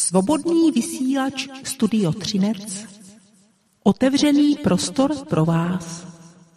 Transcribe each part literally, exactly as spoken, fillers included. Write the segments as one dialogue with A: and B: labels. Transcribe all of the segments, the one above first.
A: Svobodný vysílač Studio Třinec. Otevřený prostor pro vás.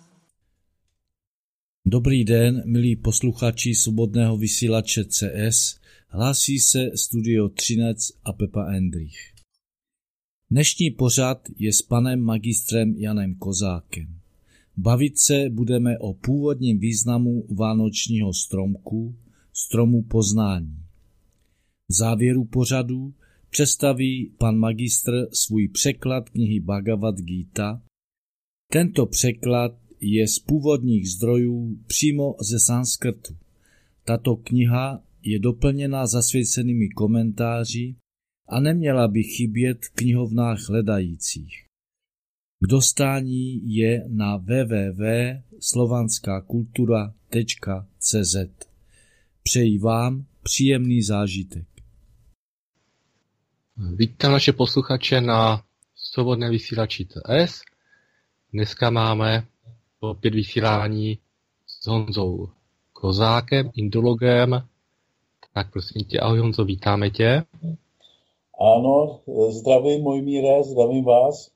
B: Dobrý den, milí posluchači Svobodného vysílače C S, hlásí se Studio Třinec a Pepa Endrich. Dnešní pořad je s panem magistrem Janem Kozákem. Bavit se budeme o původním významu vánočního stromku, stromu poznání. V závěru pořadu představí pan magistr svůj překlad knihy Bhagavad Gita. Tento překlad je z původních zdrojů přímo ze sanskrtu. Tato kniha je doplněna zasvěcenými komentáři a neměla by chybět v knihovnách hledajících. K dostání je na w w w tečka slovanská kultura tečka c z. Přeji vám příjemný zážitek.
C: Vítám naše posluchače na Svobodné vysílači C S. Dneska máme opět vysílání s Honzou Kozákem, indologem. Tak prosím tě, ahoj Honzo, vítáme tě.
D: Ano, zdravím Mojmíre, zdravím vás.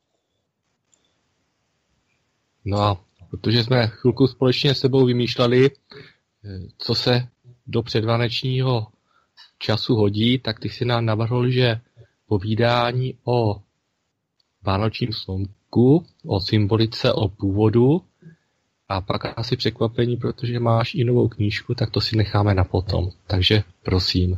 C: No a protože jsme chvilku společně s sebou vymýšleli, co se do předvánečního času hodí, tak ty si nám navrhl, že povídání o vánočním slunku, o symbolice, o původu a pak asi překvapení, protože máš i novou knížku, tak to si necháme na potom. Takže prosím.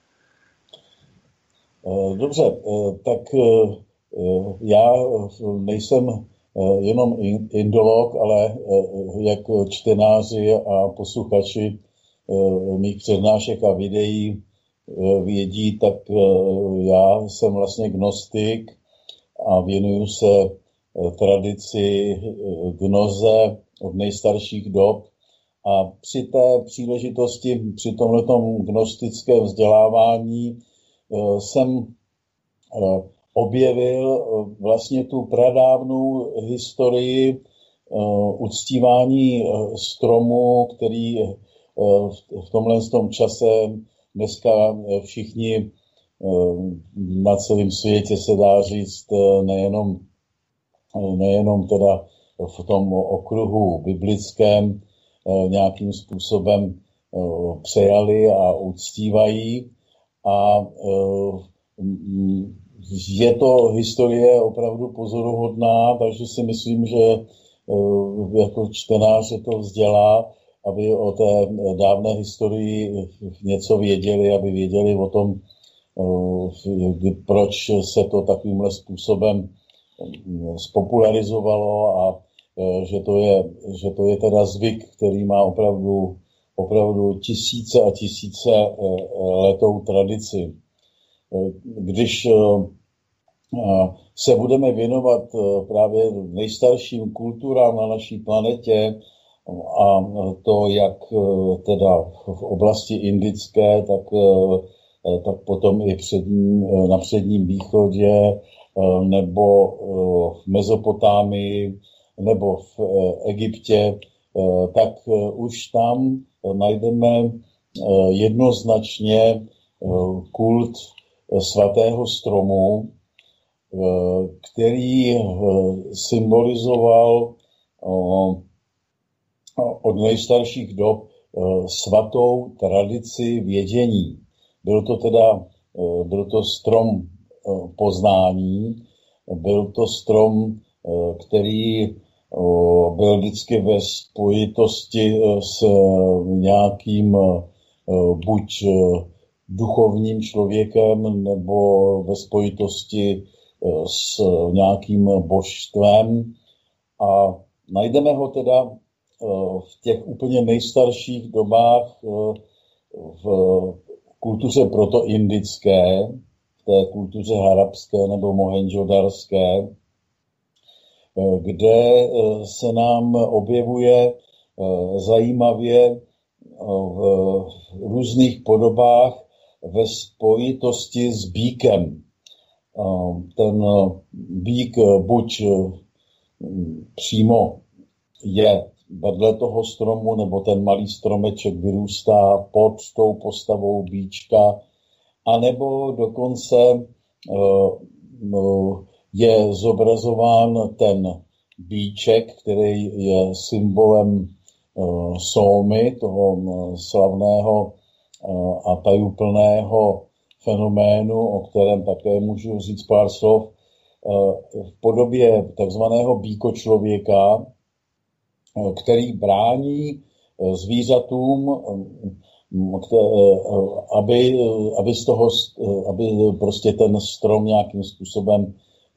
D: Dobře, tak já nejsem jenom indolog, ale jak čtenáři a posluchači mých přednášek a videí vědí, tak já jsem vlastně gnostik a věnuju se tradici gnoze od nejstarších dob. A při té příležitosti, při tomhletom gnostickém vzdělávání jsem objevil vlastně tu pradávnou historii uctívání stromu, který v tomhle tom čase dneska všichni na celém světě, se dá říct, nejenom, nejenom teda v tom okruhu biblickém nějakým způsobem přejali a uctívají. A je to historie opravdu pozoruhodná, takže si myslím, že jako čtenář je to vzdělá, aby o té dávné historii něco věděli, aby věděli o tom, proč se to takovýmhle způsobem spopularizovalo a že to je, že to je teda zvyk, který má opravdu, opravdu tisíce a tisíce letou tradici. Když se budeme věnovat právě nejstarším kulturám na naší planetě, a to jak teda v oblasti indické, tak, tak potom i předním, na Předním východě, nebo v Mezopotámii, nebo v Egyptě, tak už tam najdeme jednoznačně kult svatého stromu, který symbolizoval od nejstarších dob svatou tradici vědění. Byl to teda byl to strom poznání, byl to strom, který byl vždycky ve spojitosti s nějakým buď duchovním člověkem nebo ve spojitosti s nějakým božstvem. A najdeme ho teda v těch úplně nejstarších dobách v kultuře protoindické, v té kultuře harapské nebo mohendžodarské, kde se nám objevuje zajímavě v různých podobách ve spojitosti s býkem. Ten býk buď přímo je vedle toho stromu, nebo ten malý stromeček vyrůstá pod tou postavou býčka, anebo dokonce je zobrazován ten býček, který je symbolem Sómy, toho slavného a tajuplného fenoménu, o kterém také můžu říct pár slov, v podobě takzvaného býkočlověka, který brání zvířatům, aby, aby, z toho, aby prostě ten strom nějakým způsobem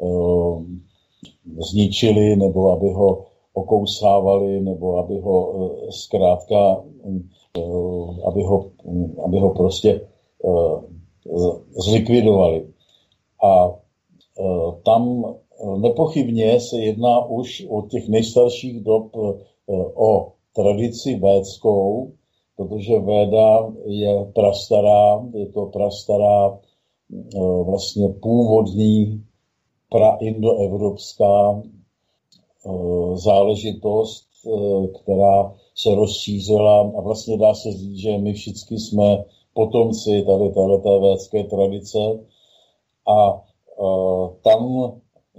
D: zničili, nebo aby ho okousávali, nebo aby ho zkrátka, aby ho, aby ho prostě zlikvidovali. A tam nepochybně se jedná už od těch nejstarších dob o tradici védskou, protože Véda je prastará, je to prastará vlastně původní praindoevropská záležitost, která se rozšířila a vlastně dá se říct, že my všichni jsme potomci tady téhleté védské tradice a tam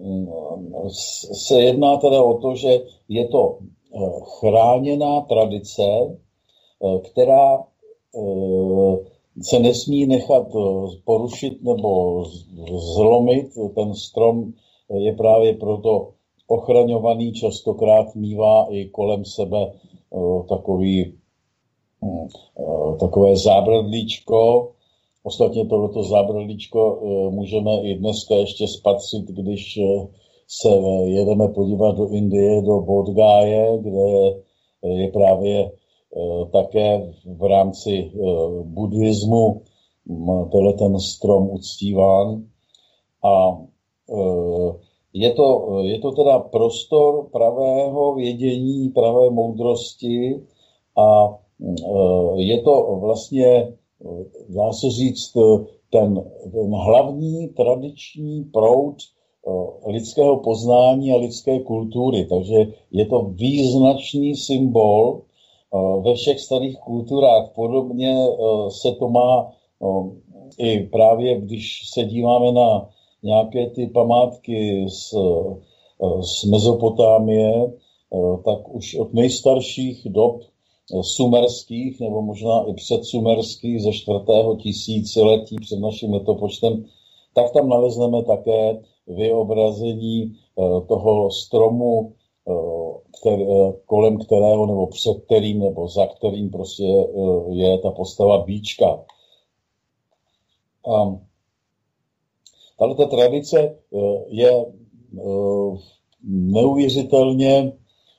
D: se jedná teda o to, že je to chráněná tradice, která se nesmí nechat porušit nebo zlomit. Ten strom je právě proto ochraňovaný, častokrát mívá i kolem sebe takový, takové zábradlíčko. Ostatně tohleto zábradlíčko můžeme i dneska ještě spatřit, když se jedeme podívat do Indie, do Bodh Gaje, kde je právě také v rámci buddhismu tenhle ten strom uctíván. A je to, je to teda prostor pravého vědění, pravé moudrosti a je to vlastně, dá se říct, ten, ten hlavní tradiční proud lidského poznání a lidské kultury. Takže je to význačný symbol ve všech starých kulturách. Podobně se to má i právě, když se díváme na nějaké ty památky z, z Mezopotámie, tak už od nejstarších dob sumerských, nebo možná i předsumerských ze čtvrtého tisíciletí před naším letopočtem, tak tam nalezneme také vyobrazení toho stromu, který, kolem kterého, nebo před kterým, nebo za kterým prostě je ta postava býčka. A tato tradice je neuvěřitelně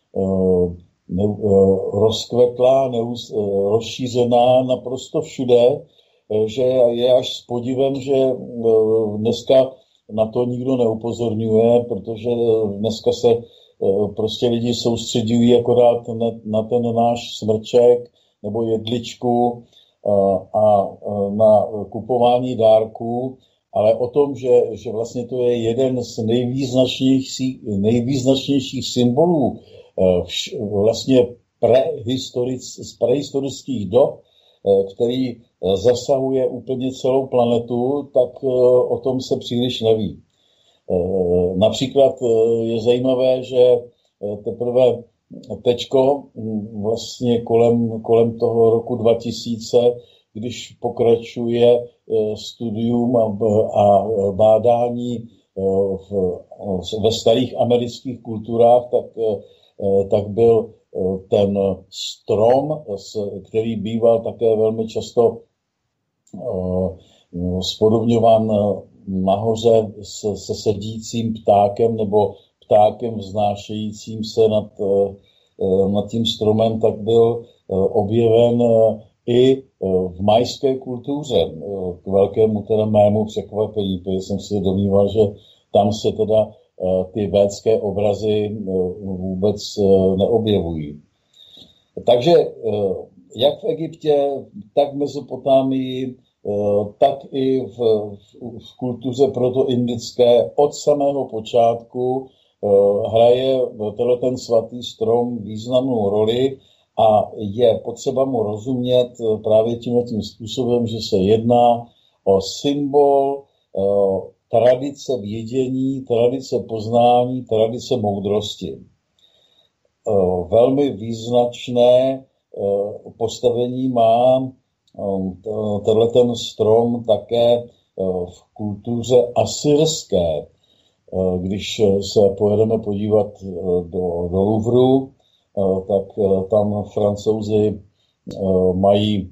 D: rozkvetlá, rozšířená naprosto všude, že je až s podivem, že dneska na to nikdo neupozorňuje, protože dneska se prostě lidi soustředují akorát na ten náš smrček nebo jedličku a na kupování dárků, ale o tom, že, že vlastně to je jeden z nejvýznačnějších, nejvýznačnějších symbolů vlastně prehistoric, z prehistorických dob, který zasahuje úplně celou planetu, tak o tom se příliš neví. Například je zajímavé, že teprve teďko vlastně kolem, kolem toho roku dva tisíce, když pokračuje studium a, a bádání v, ve starých amerických kulturách, tak, tak byl ten strom, který býval také velmi často spodobňován nahoře se sedícím ptákem nebo ptákem vznášejícím se nad, nad tím stromem, tak byl objeven i v majské kultuře. K velkému teda mému překvapení, protože jsem si domníval, že tam se teda ty védské obrazy vůbec neobjevují. Takže jak v Egyptě, tak v Mezopotámii, tak i v, v kultuře protoindické od samého počátku hraje tenhle ten svatý strom významnou roli a je potřeba mu rozumět právě tímhle tím způsobem, že se jedná o symbol tradice vědění, tradice poznání, tradice moudrosti. Velmi význačné postavení má tenhle ten strom také v kultuře asyrské. Když se pojedeme podívat do, do Louvru, tak tam Francouzi mají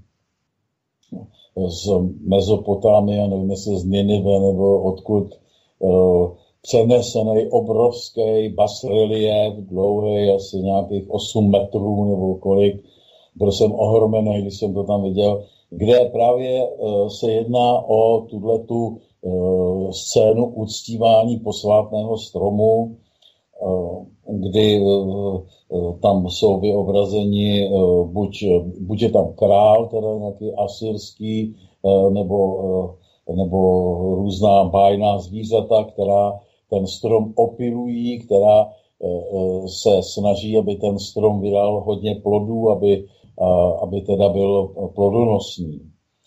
D: z Mezopotámie, nevím jestli z Ninive nebo odkud, přenesený obrovský basreliéf, dlouhý asi nějakých osm metrů nebo kolik. Byl jsem ohromený, když jsem to tam viděl, kde právě se jedná o tuhletu scénu uctívání posvátného stromu, kdy tam jsou vyobrazeni, buď, buď je tam král, teda nějaký asyrský, nebo, nebo různá bájná zvířata, která ten strom opilují, která se snaží, aby ten strom vydal hodně plodů, aby, aby teda byl plodonosný.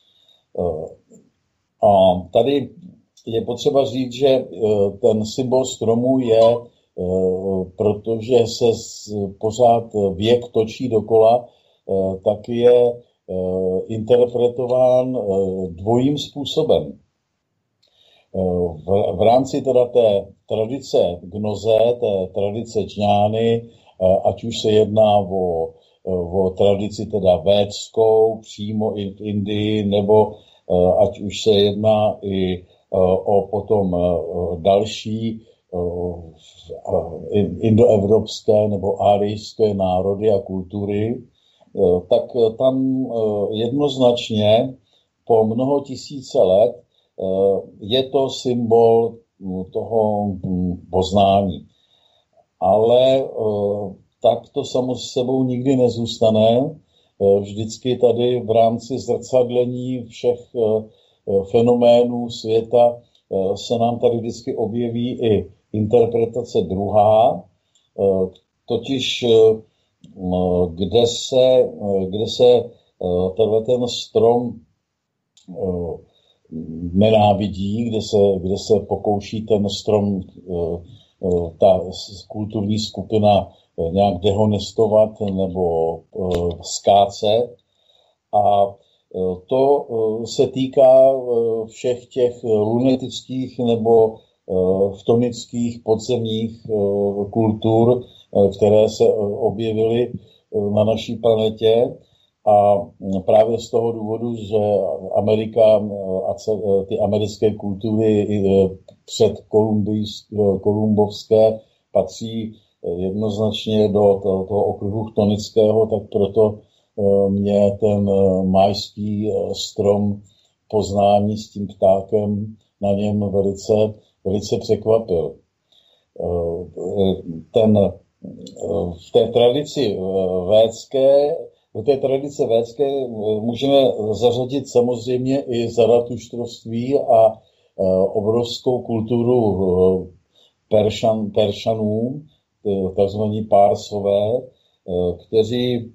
D: A tady je potřeba říct, že ten symbol stromu je, protože se pořád věk točí dokola, tak je interpretován dvojím způsobem. V, v rámci teda té tradice gnoze, té tradice čňány, ať už se jedná o, o tradici teda védskou přímo i v Indii, nebo ať už se jedná i o potom další indoevropské nebo árijské národy a kultury, tak tam jednoznačně po mnoho tisíce let je to symbol toho poznání. Ale tak to samo s sebou nikdy nezůstane. Vždycky tady v rámci zrcadlení všech fenoménů světa se nám tady vždycky objeví i interpretace druhá, totiž kde se, kde se tenhle ten strom nenávidí, kde se, kde se pokouší ten strom, ta kulturní skupina nějak dehonestovat nebo skácet. A to se týká všech těch lunetických nebo chtonických podzemních kultur, které se objevily na naší planetě. A právě z toho důvodu, že Amerika a ty americké kultury před kolumbovské patří jednoznačně do toho okruhu chtonického, tak proto mě ten májský strom poznání s tím ptákem na něm velice, velice překvapil. Ten, v té tradici védské, do té tradice védské můžeme zařadit samozřejmě i zaratuštrovství a obrovskou kulturu Peršan, Peršanů, takzvaní Pársové, kteří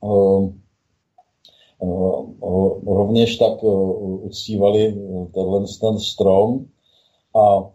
D: rovněž tak uctívali tenhle ten strom a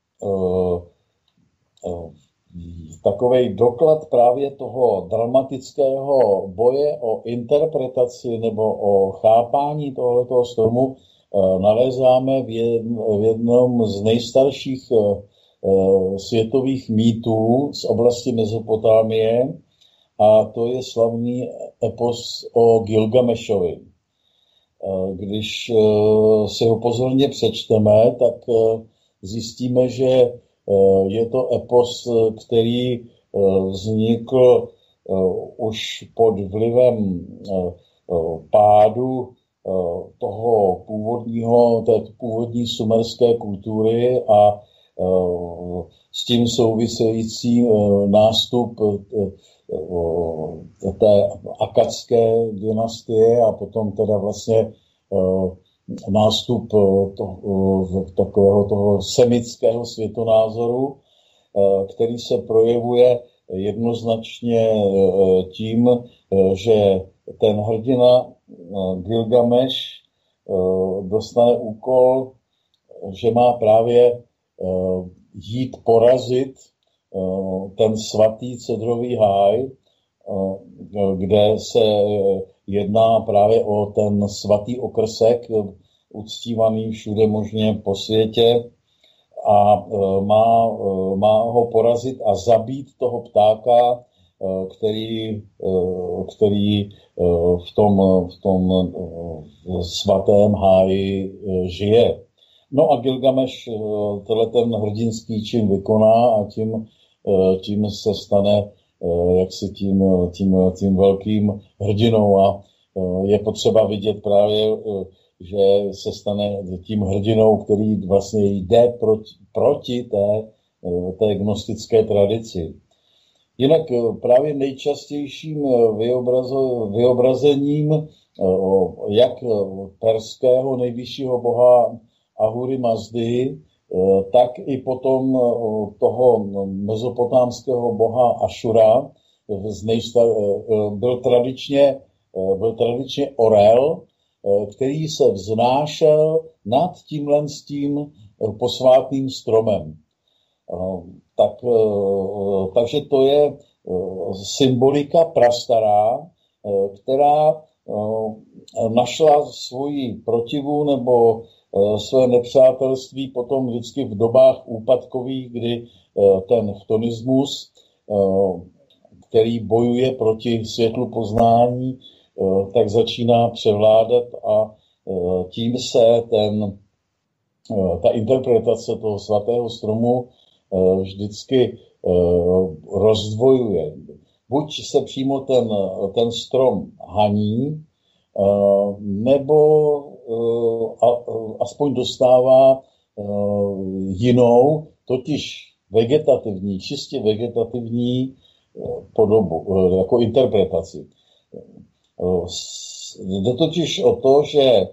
D: takovej doklad právě toho dramatického boje o interpretaci nebo o chápání tohoto stromu nalézáme v jednom z nejstarších světových mýtů z oblasti Mezopotámie, a to je slavný epos o Gilgamešovi. Když si ho pozorně přečteme, tak zjistíme, že je to epos, který vznikl už pod vlivem pádu toho původního, té původní sumerské kultury a s tím související nástup té akadské dynastie a potom teda vlastně nástup toho, takového toho semického světonázoru, který se projevuje jednoznačně tím, že ten hrdina Gilgameš dostane úkol že má právě jít porazit ten svatý cedrový háj, kde se jedná právě o ten svatý okrsek, uctívaný všude možně po světě, a má, má ho porazit a zabít toho ptáka, který, který v tom, v tom svatém háji žije. No a Gilgameš tenhle ten hrdinský čin vykoná a tím, tím se stane jaksi tím, tím, tím velkým hrdinou. A je potřeba vidět právě, že se stane tím hrdinou, který vlastně jde proti, proti té, té gnostické tradici. Jinak právě nejčastějším vyobrazo, vyobrazením jak perského nejvyššího boha Ahura Mazdy, tak i potom toho mezopotámského boha Ašura byl tradičně, byl tradičně orel, který se vznášel nad tímhle s tím posvátným stromem. Tak, takže to je symbolika prastará, která našla svoji protivu nebo své nepřátelství potom vždycky v dobách úpadkových, kdy ten chtonismus, který bojuje proti světlu poznání, tak začíná převládat a tím se ten, ta interpretace toho svatého stromu vždycky rozdvojuje. Buď se přímo ten, ten strom haní, nebo aspoň dostává jinou, totiž vegetativní, čistě vegetativní podobu, jako interpretaci. Jde totiž o to, že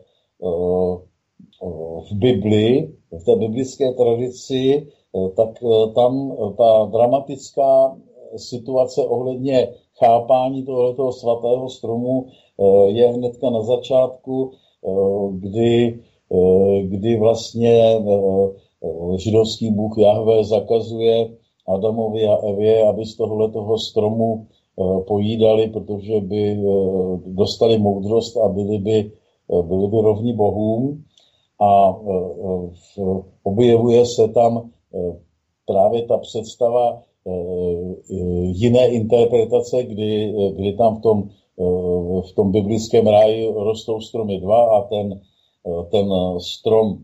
D: v Biblii, v té biblické tradici, tak tam ta dramatická situace ohledně chápání tohoto svatého stromu je hnedka na začátku, kdy, kdy vlastně židovský bůh Jahve zakazuje Adamovi a Evě, aby z tohoto stromu pojídali, protože by dostali moudrost a byli by, byli by rovni bohům. A objevuje se tam právě ta představa jiné interpretace, kdy, kdy tam v tom, v tom biblickém ráji rostou stromy dva a ten, ten strom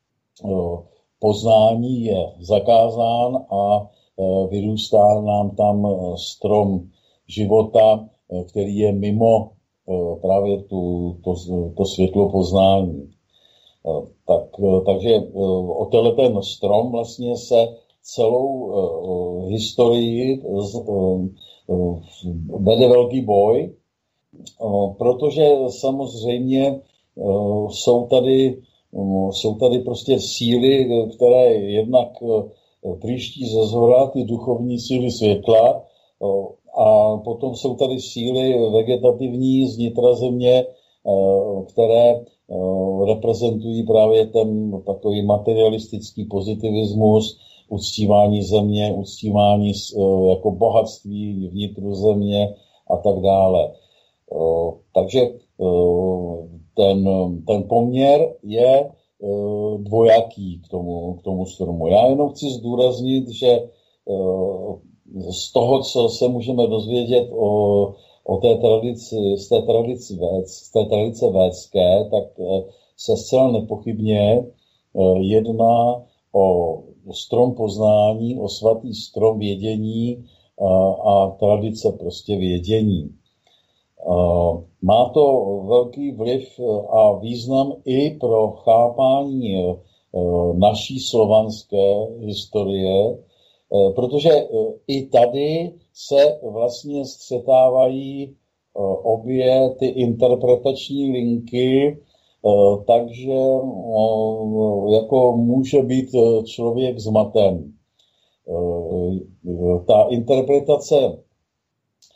D: poznání je zakázán a vyrůstá nám tam strom života, který je mimo právě tu, to, to světlo poznání. Tak, takže o tenhle ten strom vlastně se celou uh, historii uh, uh, vede velký boj, uh, protože samozřejmě uh, jsou tady, uh, jsou tady prostě síly, které jednak uh, příští ze zhora, ty duchovní síly světla, uh, a potom jsou tady síly vegetativní z nitra země, uh, které uh, reprezentují právě ten takový materialistický pozitivismus, uctívání země, uctívání jako bohatství vnitru země a tak dále. Takže ten, ten poměr je dvojaký k tomu, k tomu stromu. Já jenom chci zdůraznit, že z toho, co se můžeme dozvědět o, o té tradici, z té tradici véc, z té tradice védské, tak se zcela nepochybně jedná o strom poznání, o svatý strom vědění a, a tradice prostě vědění. A má to velký vliv a význam i pro chápání naší slovanské historie, protože i tady se vlastně střetávají obě ty interpretační linky, takže jako může být člověk zmaten. Ta interpretace,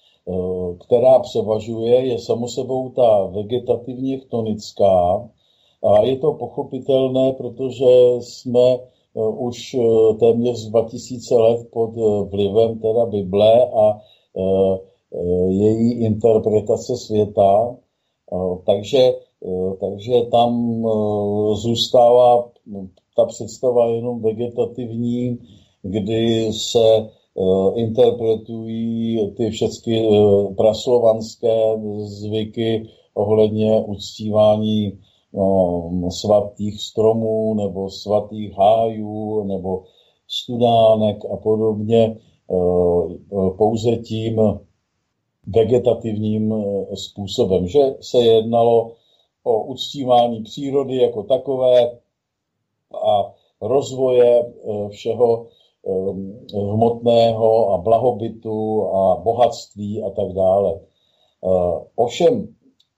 D: která převažuje, je samo sebou ta vegetativně chtonická, A je to pochopitelné, protože jsme už téměř dva tisíce let pod vlivem teda Bible a její interpretace světa. Takže, takže tam zůstává ta představa jenom vegetativní, kdy se interpretují ty všechny praslovanské zvyky ohledně uctívání no, svatých stromů nebo svatých hájů nebo studánek a podobně pouze tím vegetativním způsobem, že se jednalo o uctívání přírody jako takové a rozvoje všeho hmotného a blahobytu a bohatství a tak dále. Ovšem,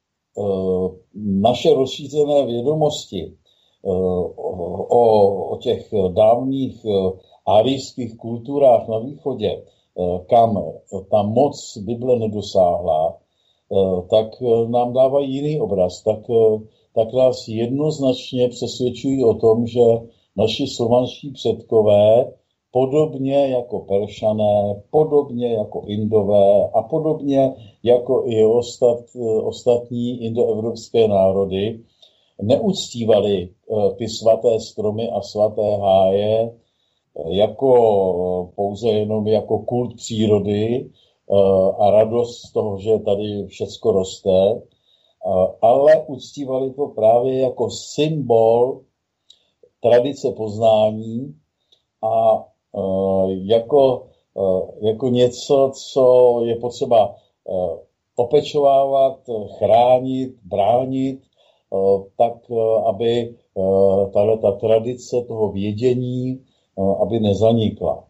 D: naše rozšířené vědomosti o, o těch dávných árijských kulturách na východě, kam ta moc Bible nedosáhla, tak nám dávají jiný obraz. Tak, tak nás jednoznačně přesvědčují o tom, že naši slovanští předkové, podobně jako Peršané, podobně jako Indové a podobně jako i ostat, ostatní indoevropské národy, neuctívali ty svaté stromy a svaté háje jako pouze jenom jako kult přírody a radost z toho, že tady všecko roste, ale uctívali to právě jako symbol tradice poznání a jako, jako něco, co je potřeba opečovávat, chránit, bránit, tak aby ta tradice toho vědění aby nezanikla.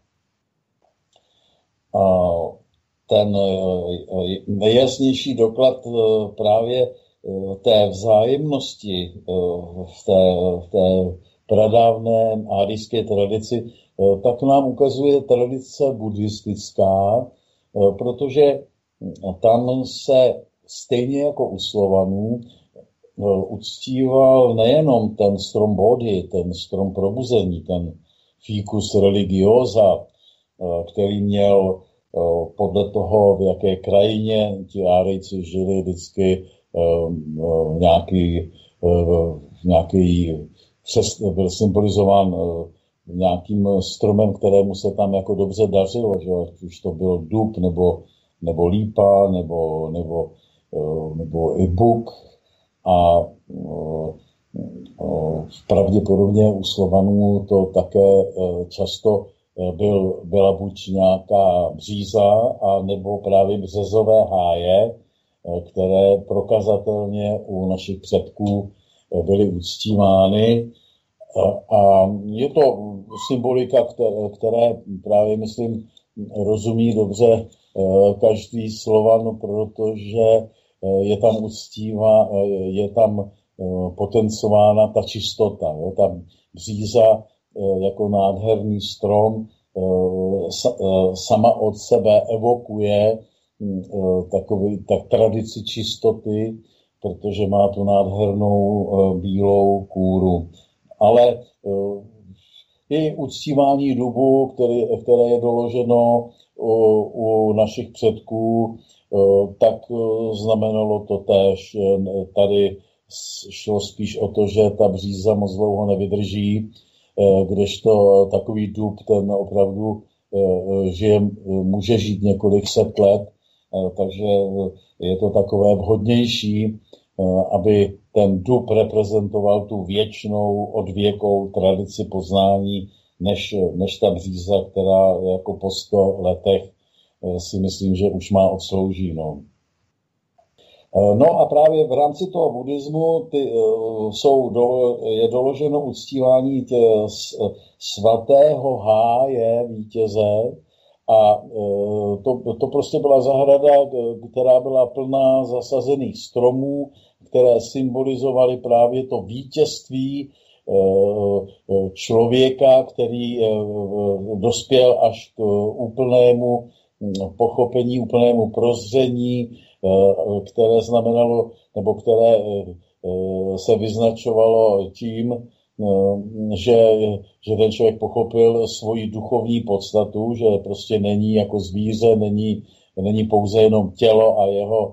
D: Ten nejjasnější doklad právě té vzájemnosti v té, v té pradávné árijské tradici, tak nám ukazuje tradice buddhistická, protože tam se stejně jako u Slovanů uctíval nejenom ten strom Bodhi, ten strom probuzení, ten ficus religiosa, který měl podle toho, v jaké krajině ti Árijci žili, vždycky nějaký, nějaký byl symbolizován nějakým stromem, kterému se tam jako dobře dařilo, že už to byl dub, nebo, nebo lípa, nebo, nebo, nebo i buk. A pravděpodobně u Slovanů to také často byl, byla buď nějaká bříza, a nebo právě březové háje, které prokazatelně u našich předků byly uctívány. A je to symbolika, které, které právě, myslím, rozumí dobře každý Slovan, protože je tam uctívá, je tam potencována ta čistota. Jo? Ta bříza jako nádherný strom sama od sebe evokuje takový, tak tradici čistoty, protože má tu nádhernou bílou kůru. Ale i uctívání dubu, který, které je doloženo u, u našich předků, tak znamenalo to též. Tady šlo spíš o to, že ta bříza moc dlouho nevydrží, kdežto takový dub, ten opravdu žije, může žít několik set let, takže je to takové vhodnější, aby ten dub reprezentoval tu věčnou, odvěkou tradici poznání, než, než ta bříza, která jako po sto letech si myslím, že už má odslouží. No. No a právě v rámci toho buddhismu ty, jsou do, je doloženo uctívání tě, svatého háje vítěze a to, to prostě byla zahrada, která byla plná zasazených stromů, které symbolizovaly právě to vítězství člověka, který dospěl až k úplnému pochopení, úplnému prozření, které znamenalo, nebo které se vyznačovalo tím, že, že ten člověk pochopil svoji duchovní podstatu, že prostě není jako zvíře, není, není pouze jenom tělo a jeho,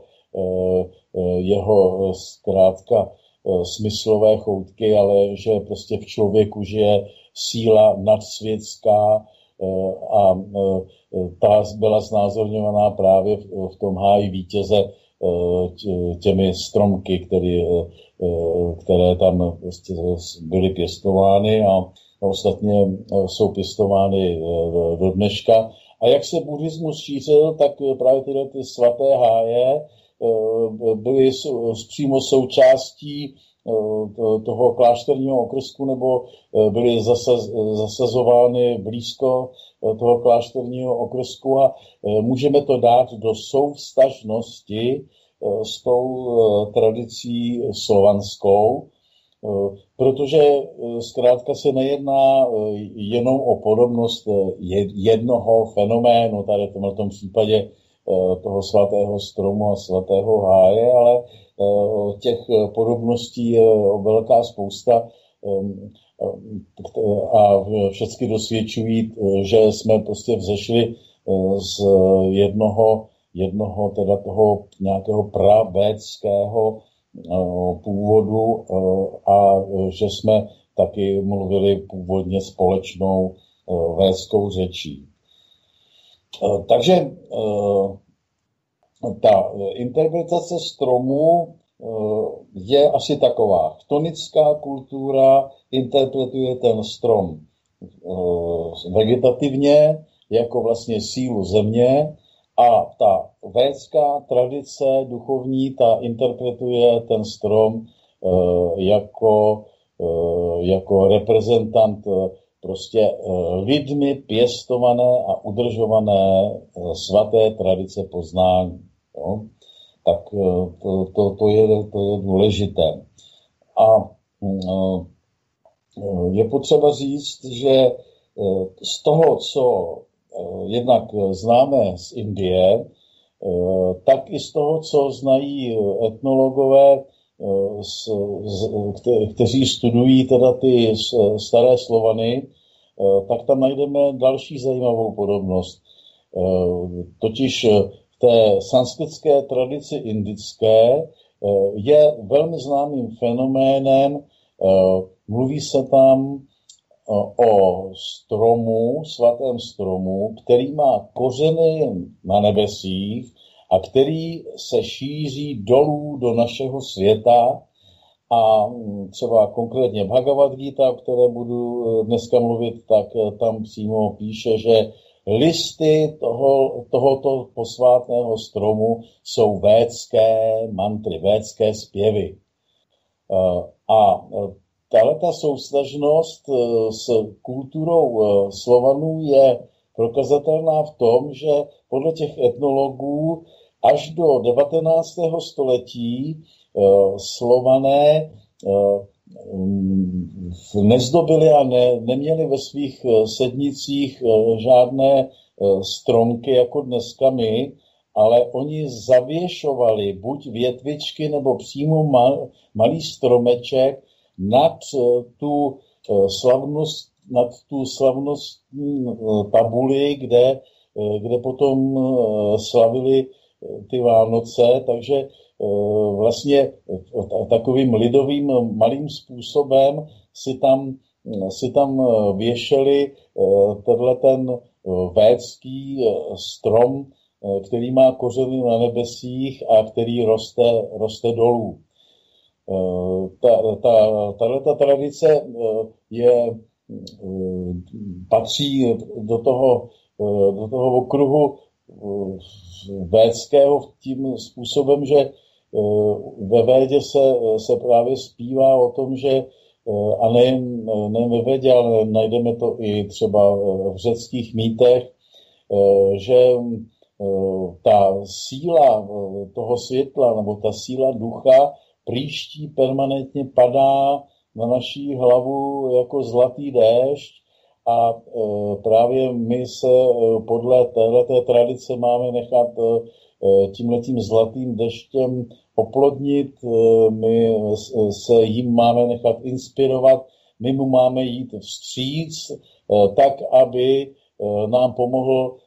D: jeho zkrátka smyslové choutky, ale že prostě v člověku žije síla nadsvětská a ta byla znázorňovaná právě v tom háji vítěze těmi stromky, které, které tam prostě byly pěstovány a ostatně jsou pěstovány do dneška. A jak se buddhismus šířil, tak právě tyhle ty svaté háje byly přímo součástí toho klášterního okrsku nebo byly zasaz, zasazovány blízko toho klášterního okrsku a můžeme to dát do souvztažnosti s tou tradicí slovanskou, protože zkrátka se nejedná jenom o podobnost jednoho fenoménu, tady v tomto případě toho svatého stromu a svatého háje, ale těch podobností je velká spousta a všechny dosvědčují, že jsme prostě vzešli z jednoho, jednoho teda toho nějakého pravédského původu a že jsme taky mluvili původně společnou védskou řečí. Takže ta interpretace stromů je asi taková. Chtonická kultura interpretuje ten strom vegetativně, jako vlastně sílu země, a ta védská tradice duchovní, ta interpretuje ten strom jako, jako reprezentant prostě lidmi pěstované a udržované svaté tradice poznání. Jo? Tak to, to, to, je, to je důležité. A je potřeba říct, že z toho, co jednak známe z Indie, tak i z toho, co znají etnologové, kteří studují teda ty staré Slovany, tak tam najdeme další zajímavou podobnost. Totiž v té sanskritské tradici indické je velmi známým fenoménem, mluví se tam o stromu, svatém stromu, který má kořeny na nebesích a který se šíří dolů do našeho světa. A třeba konkrétně Bhagavad Gita, o které budu dneska mluvit, tak tam přímo píše, že listy toho, tohoto posvátného stromu jsou védské mantry, védské zpěvy. A tato souvztažnost s kulturou Slovanů je prokazatelná v tom, že podle těch etnologů až do devatenáctého století Slované nezdobili a ne, neměli ve svých sednicích žádné stromky jako dneska my, ale oni zavěšovali buď větvičky nebo přímo mal, malý stromeček nad tu slavnost, nad tu slavnostní tabuli, kde, kde potom slavili ty Vánoce, takže vlastně takovým lidovým malým způsobem si tam, si tam věšeli tenhle ten védský strom, který má kořeny na nebesích a který roste, roste dolů. Ta, ta, tato tradice je, patří do toho, do toho okruhu védského tím způsobem, že ve Védě se, se právě zpívá o tom, že a nejen, nejen ve Védě, ale najdeme to i třeba v řeckých mýtech, že ta síla toho světla nebo ta síla ducha příští permanentně padá na naší hlavu jako zlatý déšť a právě my se podle téhleté tradice máme nechat tímhletím zlatým deštěm oplodnit, my se jim máme nechat inspirovat, my mu máme jít vstříc, tak, aby nám pomohl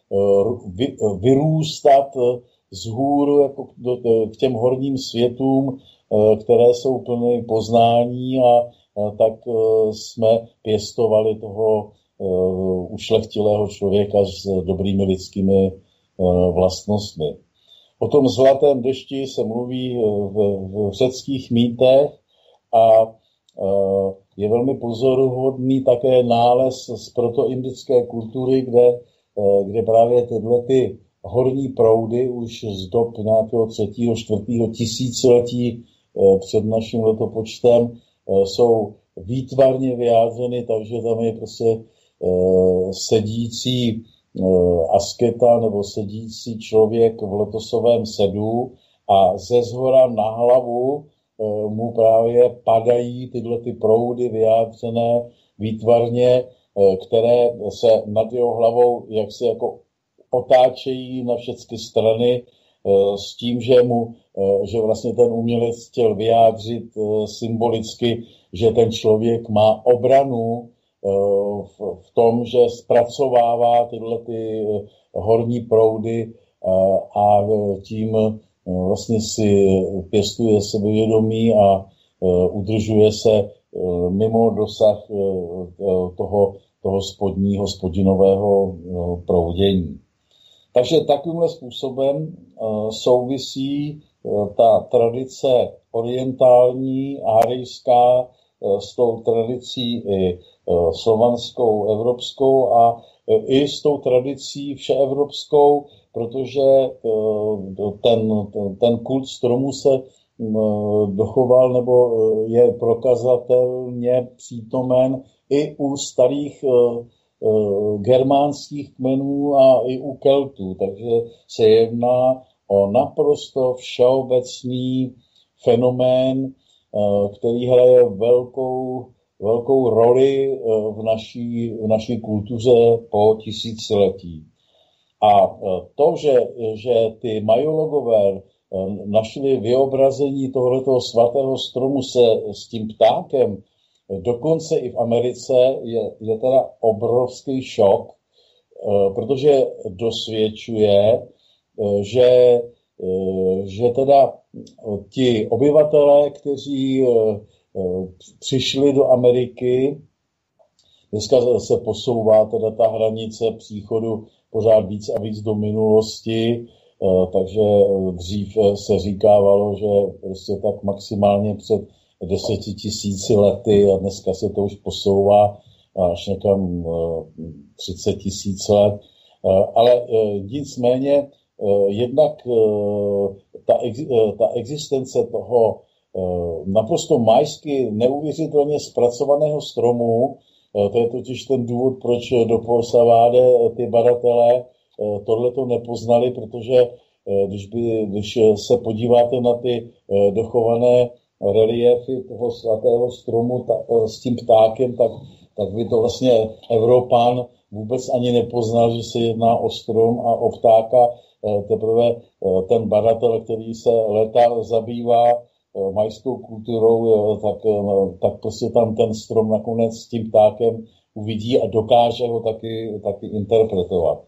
D: vyrůstat vzhůru jako k těm horním světům, které jsou plné poznání, a tak jsme pěstovali toho ušlechtilého člověka s dobrými lidskými vlastnostmi. O tom zlatém dešti se mluví v řeckých mýtech a je velmi pozoruhodný také nález z protoindické kultury, kde, kde právě tyhle ty horní proudy už z dob nějakého třetího, čtvrtého tisíciletí před naším letopočtem jsou výtvarně vyjádřeny, takže tam je prostě sedící asketa nebo sedící člověk v lotosovém sedu a ze zhora na hlavu mu právě padají tyhle ty proudy vyjádřené výtvarně, které se nad jeho hlavou jaksi jako otáčejí na všechny strany s tím, že mu, že vlastně ten umělec chtěl vyjádřit symbolicky, že ten člověk má obranu v tom, že zpracovává tyhle ty horní proudy a tím vlastně si pěstuje sebevědomí a udržuje se mimo dosah toho, toho spodního, spodinnového proudění. Takže takovýmhle způsobem souvisí ta tradice orientální, árijská, s tou tradicí i slovanskou, evropskou a i s tou tradicí všeevropskou, protože ten, ten kult stromu se dochoval nebo je prokazatelně přítomen i u starých germánských kmenů a i u Keltů. Takže se jedná o naprosto všeobecný fenomén, který hraje velkou, velkou roli v naší, v naší kultuře po tisíciletí. A to, že, že ty majologové našli vyobrazení tohoto svatého stromu se s tím ptákem, dokonce i v Americe, je, je teda obrovský šok, protože dosvědčuje, že, že teda ti obyvatelé, kteří přišli do Ameriky, dneska se posouvá teda ta hranice příchodu pořád víc a víc do minulosti, takže dřív se říkávalo, že prostě tak maximálně před deseti tisíci lety a dneska se to už posouvá až někam třicet tisíc let. Ale nicméně jednak ta, ta existence toho naprosto majsky neuvěřitelně zpracovaného stromu, to je totiž ten důvod, proč do Polsaváde ty badatelé tohleto nepoznali, protože když, by, když se podíváte na ty dochované reliéfy toho svatého stromu ta, s tím ptákem, tak, tak by to vlastně Evropan vůbec ani nepoznal, že se jedná o strom a o ptáka. Teprve ten badatel, který se leta zabývá majskou kulturou, tak, tak prostě tam ten strom nakonec s tím ptákem uvidí a dokáže ho taky, taky interpretovat.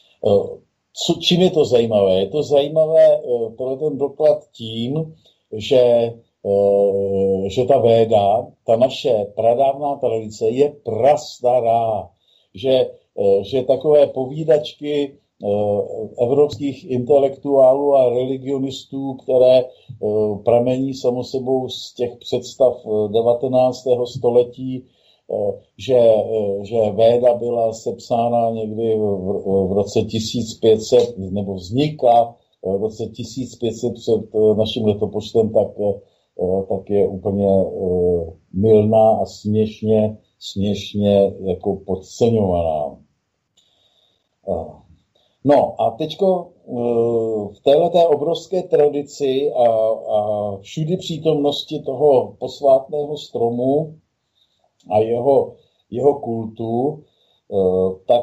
D: Co, čím je to zajímavé? Je to zajímavé pro ten doklad tím, že, že ta Véda, ta naše pradávná tradice je prastará, že, že takové povídačky evropských intelektuálů a religionistů, které pramení samo sebou z těch představ devatenáctého století, že, že Véda byla sepsána někdy v, v roce tisíc pět set, nebo vznikla v roce tisíc pět set před naším letopočtem, tak, tak je úplně mylná a směšně, směšně jako podceňovaná. No a teďko v téhleté obrovské tradici a, a všudy přítomnosti toho posvátného stromu a jeho, jeho kultu tak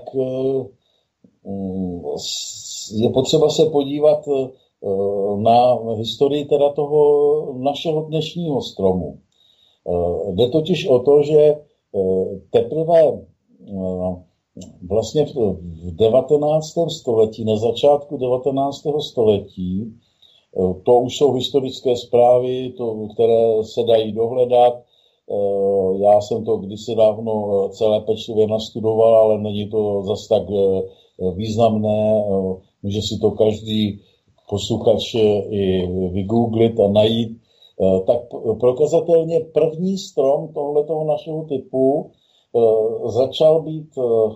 D: je potřeba se podívat na historii teda toho našeho dnešního stromu. Jde totiž o to, že teprve vlastně v devatenáctém století, na začátku devatenáctého století, to už jsou historické zprávy, to, které se dají dohledat. Já jsem to kdysi dávno celé pečlivě nastudoval, ale není to zas tak významné. Může si to každý posluchač i vygooglit a najít. Tak prokazatelně první strom tohletoho našeho typu začal být,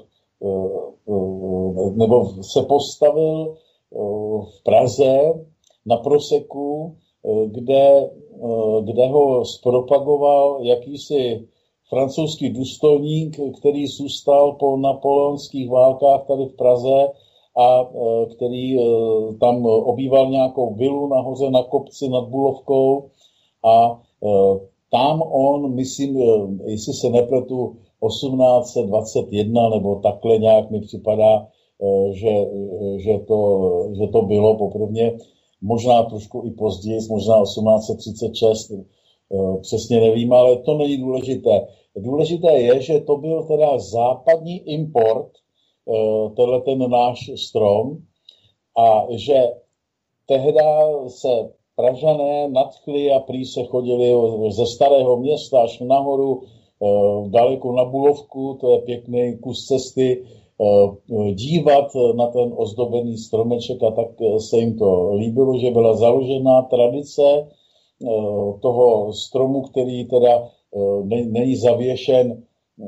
D: nebo se postavil v Praze na Proseku, kde, kde ho zpropagoval jakýsi francouzský důstojník, který zůstal po napoleonských válkách tady v Praze a který tam obýval nějakou vilu nahoře na kopci nad Bulovkou a tam on, myslím, jestli se nepletu, osmnáct set dvacet jedna nebo takhle nějak mi připadá, že, že, to, že to bylo poprvně, možná trošku i později, možná osmnáct set třicet šest, přesně nevím, ale to není důležité. Důležité je, že to byl teda západní import, tenhle ten náš strom, a že tehda se Pražané nadchli a prý se chodili ze Starého Města až nahoru, daleko na Bulovku, to je pěkný kus cesty, dívat na ten ozdobený stromeček, a tak se jim to líbilo, že byla založená tradice toho stromu, který teda není zavěšen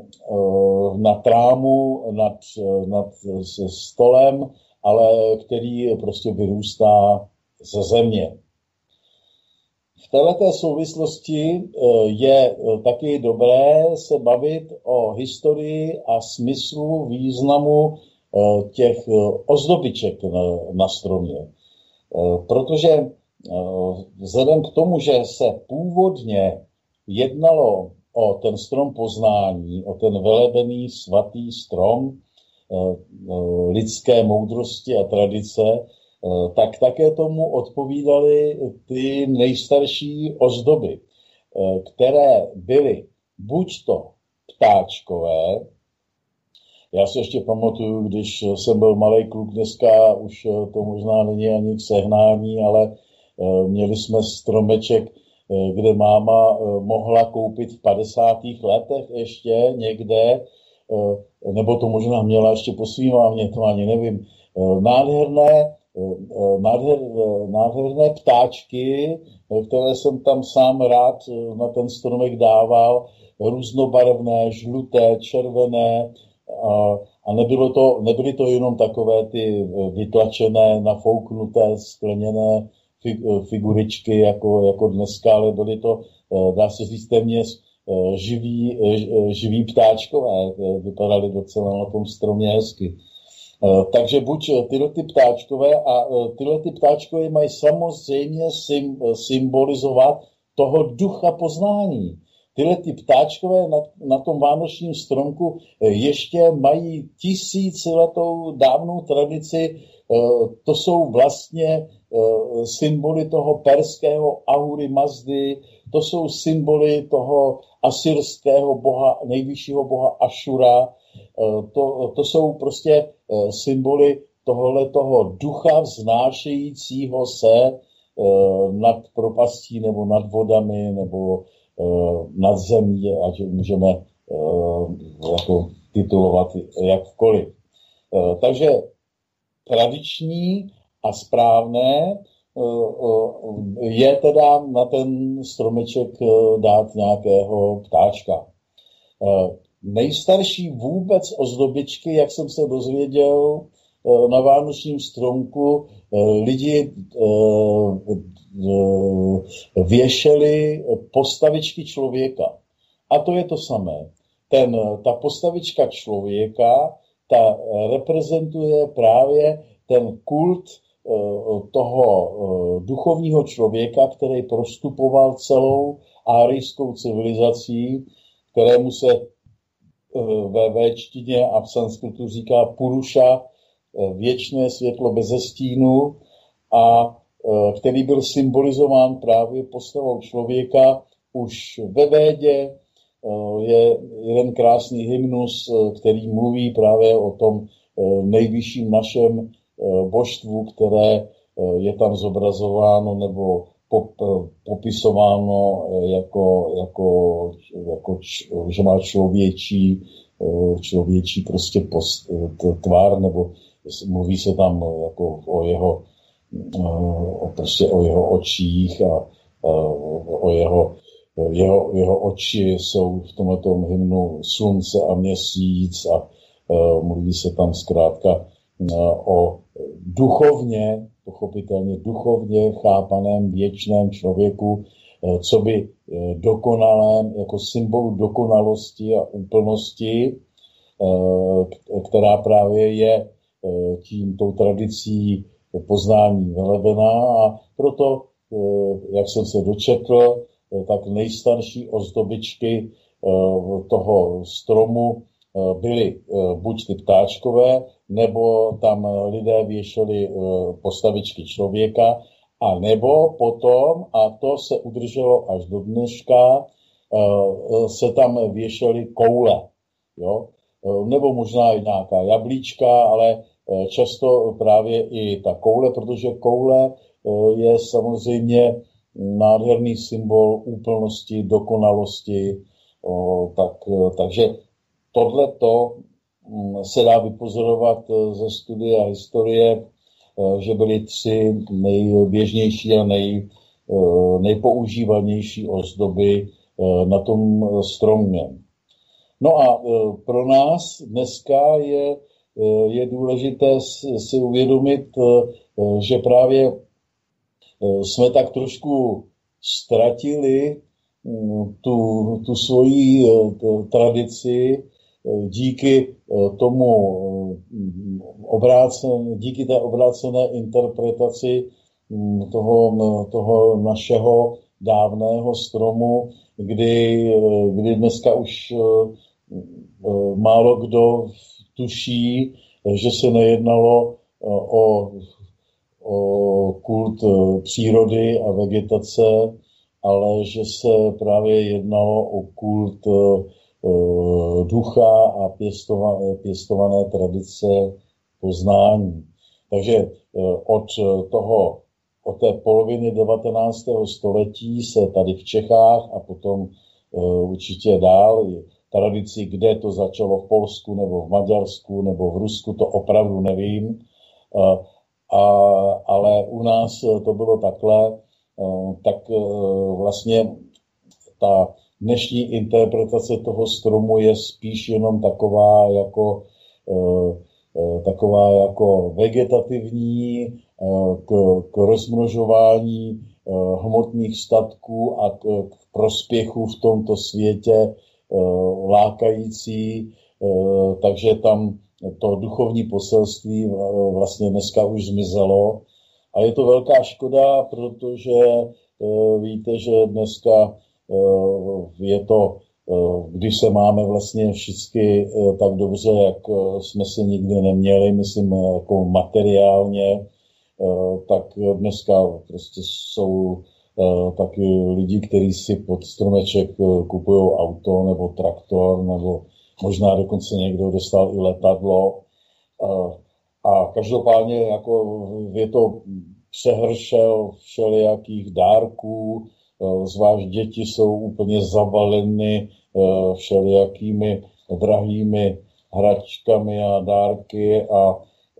D: na trámu nad, nad stolem, ale který prostě vyrůstá ze země. V této souvislosti je taky dobré se bavit o historii a smyslu, významu těch ozdobiček na, na stromě. Protože vzhledem k tomu, že se původně jednalo o ten strom poznání, o ten velebený svatý strom lidské moudrosti a tradice, tak také tomu odpovídaly ty nejstarší ozdoby, které byly buď to ptáčkové. Já si ještě pamatuju, když jsem byl malej kluk, dneska už to možná není ani k sehnání, ale měli jsme stromeček, kde máma mohla koupit v padesátých letech ještě někde, nebo to možná měla ještě po svým mámě, to ani nevím, nádherné Nádher, nádherné ptáčky, které jsem tam sám rád na ten stromek dával, různobarevné, žluté, červené, a, a nebylo to, nebyly to jenom takové ty vytlačené, nafouknuté, skleněné figuričky jako, jako dneska, ale byly to, dá se říct, téměř živí, živí ptáčkové, vypadaly docela na tom stromě hezky. Takže buď tyhle ty ptáčkové, a tyhle ty ptáčkové mají samozřejmě symbolizovat toho ducha poznání. Tyhle ty ptáčkové na, na tom vánočním stromku ještě mají tisíciletou dávnou tradici. To jsou vlastně symboly toho perského Ahura Mazdy, to jsou symboly toho asyrského boha, nejvyššího boha Ašura. To, to jsou prostě symboly tohoto ducha vznášejícího se nad propastí nebo nad vodami nebo nad zemí, ať můžeme jako titulovat jakkoliv. Takže tradiční a správné je teda na ten stromeček dát nějakého ptáčka. Nejstarší vůbec ozdobičky, jak jsem se dozvěděl na vánočním stromku, lidi věšeli postavičky člověka. A to je to samé. Ten, ta postavička člověka, ta reprezentuje právě ten kult toho duchovního člověka, který prostupoval celou árijskou civilizací, kterému se ve véčtině a v sanskritu říká Puruša, věčné světlo beze stínu, a který byl symbolizován právě postavou člověka. Už ve Védě je jeden krásný hymnus, který mluví právě o tom nejvyšším našem božstvu, které je tam zobrazováno nebo popisováno jako, jako, jako že má člověčí, člověčí prostě post, tvár, nebo mluví se tam jako o jeho, o, prostě o jeho očích a o jeho, jeho, jeho oči jsou v tomto hymnu slunce a měsíc a mluví se tam zkrátka o duchovně, pochopitelně duchovně chápaném věčném člověku, co by dokonalém, jako symbolu dokonalosti a úplnosti, která právě je tím tou tradicí poznání velebená, a proto, jak jsem se dočetl, tak nejstarší ozdobičky toho stromu byly buď ty ptáčkové, nebo tam lidé věšeli postavičky člověka, a nebo potom, a to se udrželo až do dneška, se tam věšely koule, jo? Nebo možná i nějaká jablíčka, ale často právě i ta koule, protože koule je samozřejmě nádherný symbol úplnosti, dokonalosti, tak, takže tohleto se dá vypozorovat ze studia historie, že byly tři nejběžnější a nej, nejpoužívanější ozdoby na tom stromě. No a pro nás dneska je, je důležité si uvědomit, že právě jsme tak trošku ztratili tu, tu svoji tradici díky tomu obrácené, díky té obrácené interpretaci toho, toho našeho dávného stromu, kdy, kdy dneska už málo kdo tuší, že se nejednalo o, o kult přírody a vegetace, ale že se právě jednalo o kult ducha a pěstované, pěstované tradice poznání. Takže od toho, od té poloviny devatenáctého století se tady v Čechách a potom určitě dál tradici, kde to začalo, v Polsku nebo v Maďarsku nebo v Rusku, to opravdu nevím, a, ale u nás to bylo takhle, tak vlastně ta dnešní interpretace toho stromu je spíš jenom taková jako, taková jako vegetativní, k, k rozmnožování hmotných statků a k, k prospěchu v tomto světě lákající, takže tam to duchovní poselství vlastně dneska už zmizelo. A je to velká škoda, protože víte, že dneska je to, když se máme vlastně všichni tak dobře, jak jsme se nikdy neměli, myslím jako materiálně, tak dneska prostě jsou taky lidi, kteří si pod stromeček kupují auto nebo traktor, nebo možná dokonce někdo dostal i letadlo. A každopádně jako je to přehršel všelijakých dárků, zvlášť děti jsou úplně zabaleny všelijakými drahými hračkami a dárky, a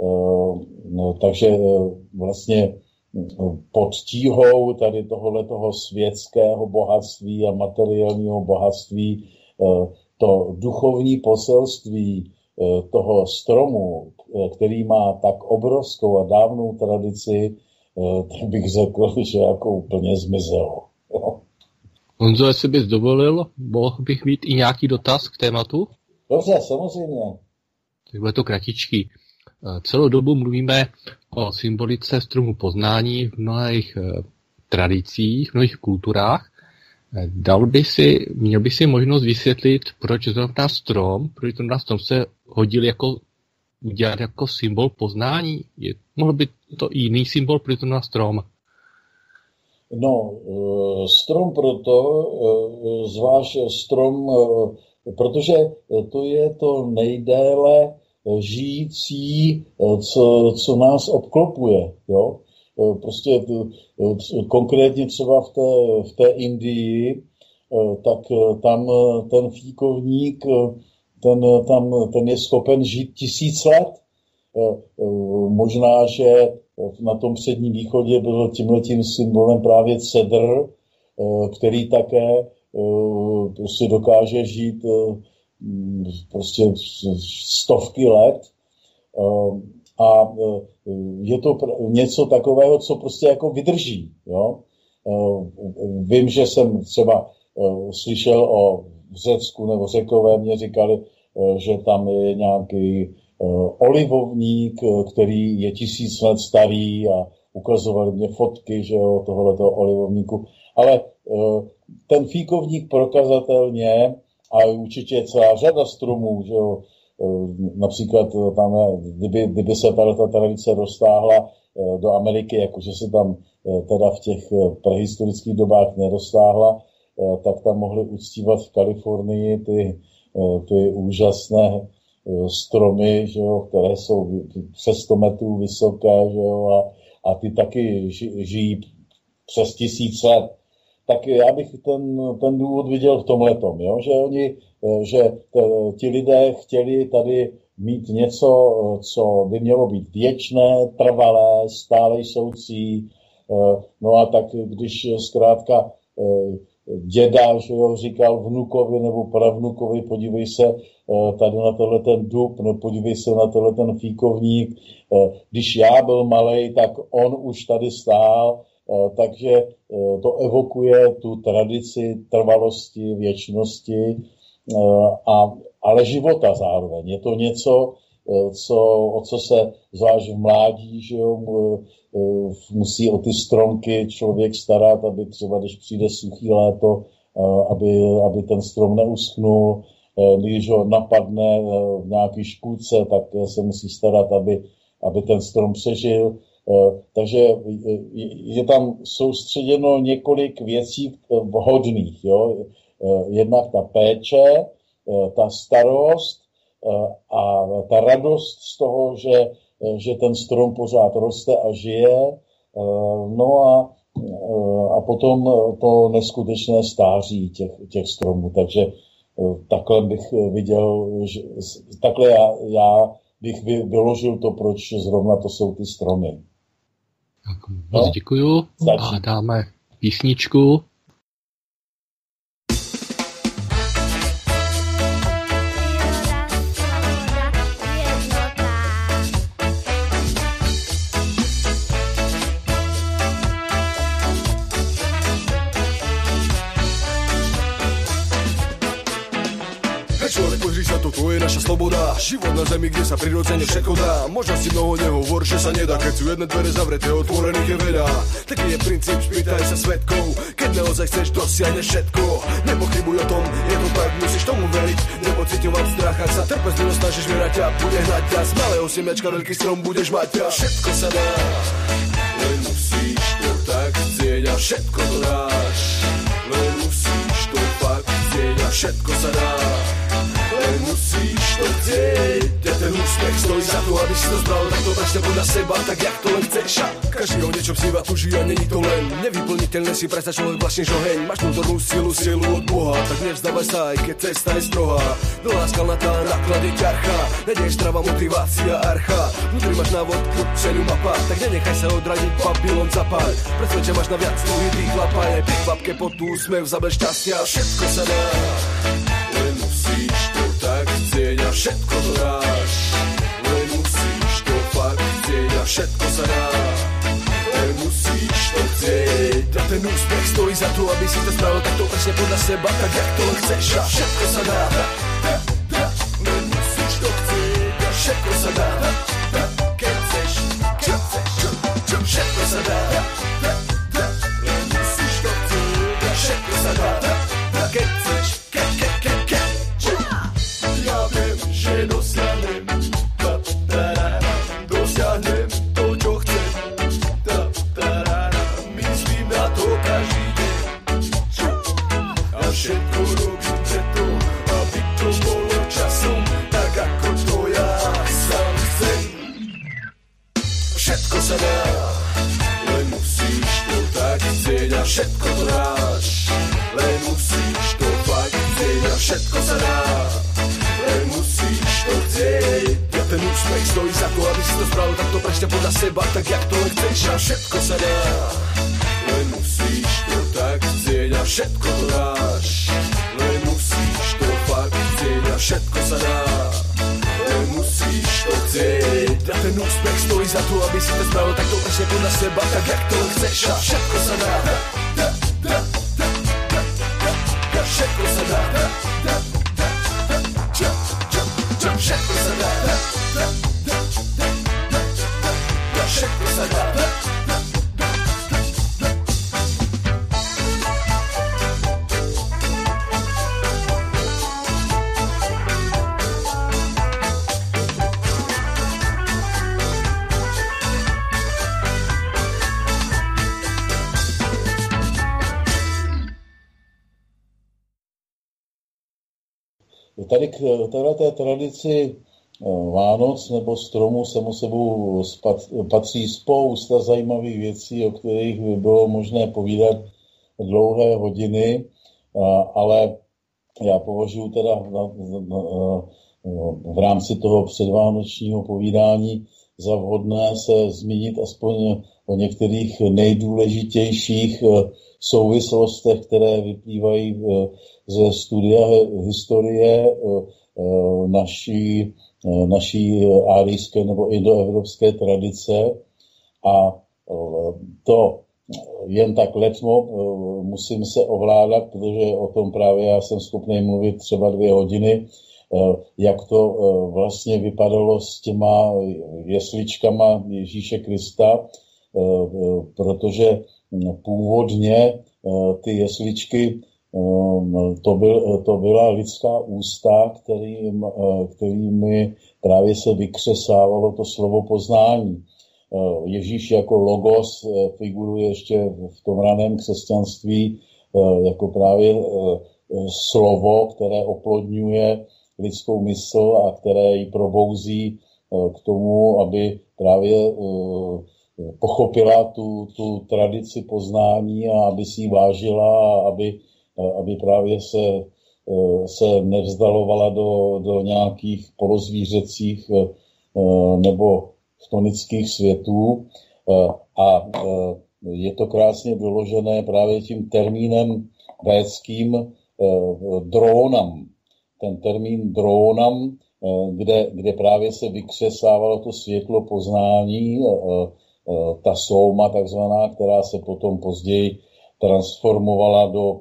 D: no, takže vlastně pod tíhou tady tohohletoho světského bohatství a materiálního bohatství to duchovní poselství toho stromu, který má tak obrovskou a dávnou tradici, tak bych řekl, že jako úplně zmizelo.
C: Honzo, jestli bys dovolil, mohl bych mít i nějaký dotaz k tématu?
D: Dobře, samozřejmě.
C: Tak bude to kratičký. Celou dobu mluvíme o symbolice stromu poznání v mnohých tradicích, v mnohých kulturách. Dal by si, měl by si možnost vysvětlit, proč zrovna strom, proč zrovna strom se hodil jako udělat jako symbol poznání? Je, mohl by to i jiný symbol, proč zrovna strom?
D: No, strom proto, zvlášť strom, protože to je to nejdéle žijící, co, co nás obklopuje, jo. Prostě konkrétně třeba v té, v té Indii, tak tam ten fíkovník, ten, tam, ten je schopen žít tisíc let. Možná, že na tom předním východě byl tímhletím symbolem právě cedr, který také prostě dokáže žít prostě stovky let. A je to něco takového, co prostě jako vydrží. Jo? Vím, že jsem třeba slyšel o Řecku nebo Řekové, mě říkali, že tam je nějaký olivovník, který je tisíc let starý a ukazovali mě fotky, že jo, tohoto olivovníku. Ale ten fíkovník prokazatelně, a určitě celá řada stromů, že jo, například tam, kdyby, kdyby se ta tradice roztáhla do Ameriky, jakože se tam teda v těch prehistorických dobách neroztáhla, tak tam mohli uctívat v Kalifornii ty, ty úžasné stromy, že jo, které jsou přes sto metrů vysoké, že jo, a, a ty taky žijí přes tisíc let. Tak já bych ten, ten důvod viděl v tomhletom, jo? Že oni, že ti lidé chtěli tady mít něco, co by mělo být věčné, trvalé, stálejsoucí. No a tak když zkrátka děda, že jo, říkal vnukovi nebo pravnukovi, podívej se tady na tenhle ten dub, no podívej se na tenhle ten fíkovník. Když já byl malej, tak on už tady stál. Takže to evokuje tu tradici trvalosti, věčnosti, a, ale života zároveň. Je to něco, co, o co se zvlášť v mládí, že jo, musí o ty stromky člověk starat, aby třeba, když přijde suchý léto, aby, aby ten strom neuschnul. Když ho napadne v nějaký škůdce, tak se musí starat, aby, aby ten strom přežil. Takže je tam soustředěno několik věcí vhodných. Jo? Jednak ta péče, ta starost a ta radost z toho, že, že ten strom pořád roste a žije. No a, a potom to neskutečné stáří těch, těch stromů. Takže takhle bych viděl, že, takhle já, já bych vyložil to, proč zrovna to jsou ty stromy.
C: Tak moc no? děkuju a dáme písničku.
E: To je naša sloboda, život na zemi, kde sa prirodzene všetko dá. Možno si mnoho nehovor, že sa nedá, keď sú jedné dvere zavreté, otvorených je veľa. Taký je princíp, spýtaj sa svedkov, keď naozaj chceš, dosiahneš všetko. Nepochybuj o tom, je to tak, musíš tomu veriť, nepociťovať strach, ak sa trpezlivo snažíš vierať a bude hnať ťa. Z malého semiačka veľký strom budeš mať a všetko sa dá, len musíš to tak chcieť a všetko to dáš. Len musíš to fakt chcieť a všetko sa dá. Len musíš to chcieť a ten úspech stojí za to, aby si to zbral takto tačne podľa seba, tak jak to len chceš. A každý o niečom sníva, tuží a není to len nevyplniteľné si predsa človek vlastne žoheň. Máš vnútornú silu, silu od Boha, tak nevzdávaj sa, aj keď cesta je strohá. Dlhá skalnatá, náklad je ťarcha, nedieš zdravá motivácia archa. Vnútri máš návod k cenu mapa, tak nenechaj sa odradiť, Babylon zapáľ. Presvedč, že máš na viac tuhý tých lapaj, pri kvapke pod tú úsmev, zabel šťastia, všetko sa dá. Len musíš to tak chcieť a všetko to dáš. Len musíš to fakt chcieť a všetko sa dá. Len musíš to chcieť a ten úspech stojí za to, aby si to spravil takto presne podľa seba, tak jak to len chceš a všetko sa dá. Len musíš to chcieť a všetko sa dá. Keď chceš, keď chceš, všetko sa dá. Len musíš to chcieť a všetko sa dá. sa dá. Len musíš to tak chcieť a všetko to dáš. Len musíš to fakt chcieť a všetko sa dá. Len musíš to chcieť. Ja ten úspech stojí za to, aby si to spravil takto prečne podľa seba, tak jak to len chceš a všetko sa dá. Len musíš to tak chcieť a všetko to dáš. Len musíš to fakt chcieť a všetko sa dá. Len musíš to chcieť. A ten úspech stojí za to, aby si to spravil takto prečne podľa seba, tak jak to len chceš a všetko sa dá. Da, da, da, da, da, da, všetko sa dá. Da, da, da, da, ča, ča, ča, všetko sa dá. Da, da, da, da, da, da, da, všetko sa dá. Da,
D: Tady k této tradici Vánoc nebo stromu samo sebou patří spousta zajímavých věcí, o kterých by bylo možné povídat dlouhé hodiny, ale já považuji teda na, na, v rámci toho předvánočního povídání za vhodné se zmínit aspoň o některých nejdůležitějších souvislostech, které vyplývají ze studia historie naší, naší árijské nebo indoevropské tradice. A to jen tak letmo musím se ovládat, protože o tom právě já jsem schopný mluvit třeba dvě hodiny, jak to vlastně vypadalo s těma jesličkama Ježíše Krista, protože původně ty jesličky to, byl, to byla lidská ústa, kterým, kterými právě se vykřesávalo to slovo poznání. Ježíš jako logos figuruje ještě v tom raném křesťanství jako právě slovo, které oplodňuje lidskou mysl a které ji probouzí k tomu, aby právě pochopila tu, tu tradici poznání a aby si ji vážila a aby, aby právě se, se nevzdalovala do, do nějakých polozvířecích nebo chtonických světů. A je to krásně doložené právě tím termínem védským drónam. Ten termín drónam, kde, kde právě se vykřesávalo to světlo poznání, ta souma takzvaná, která se potom později transformovala do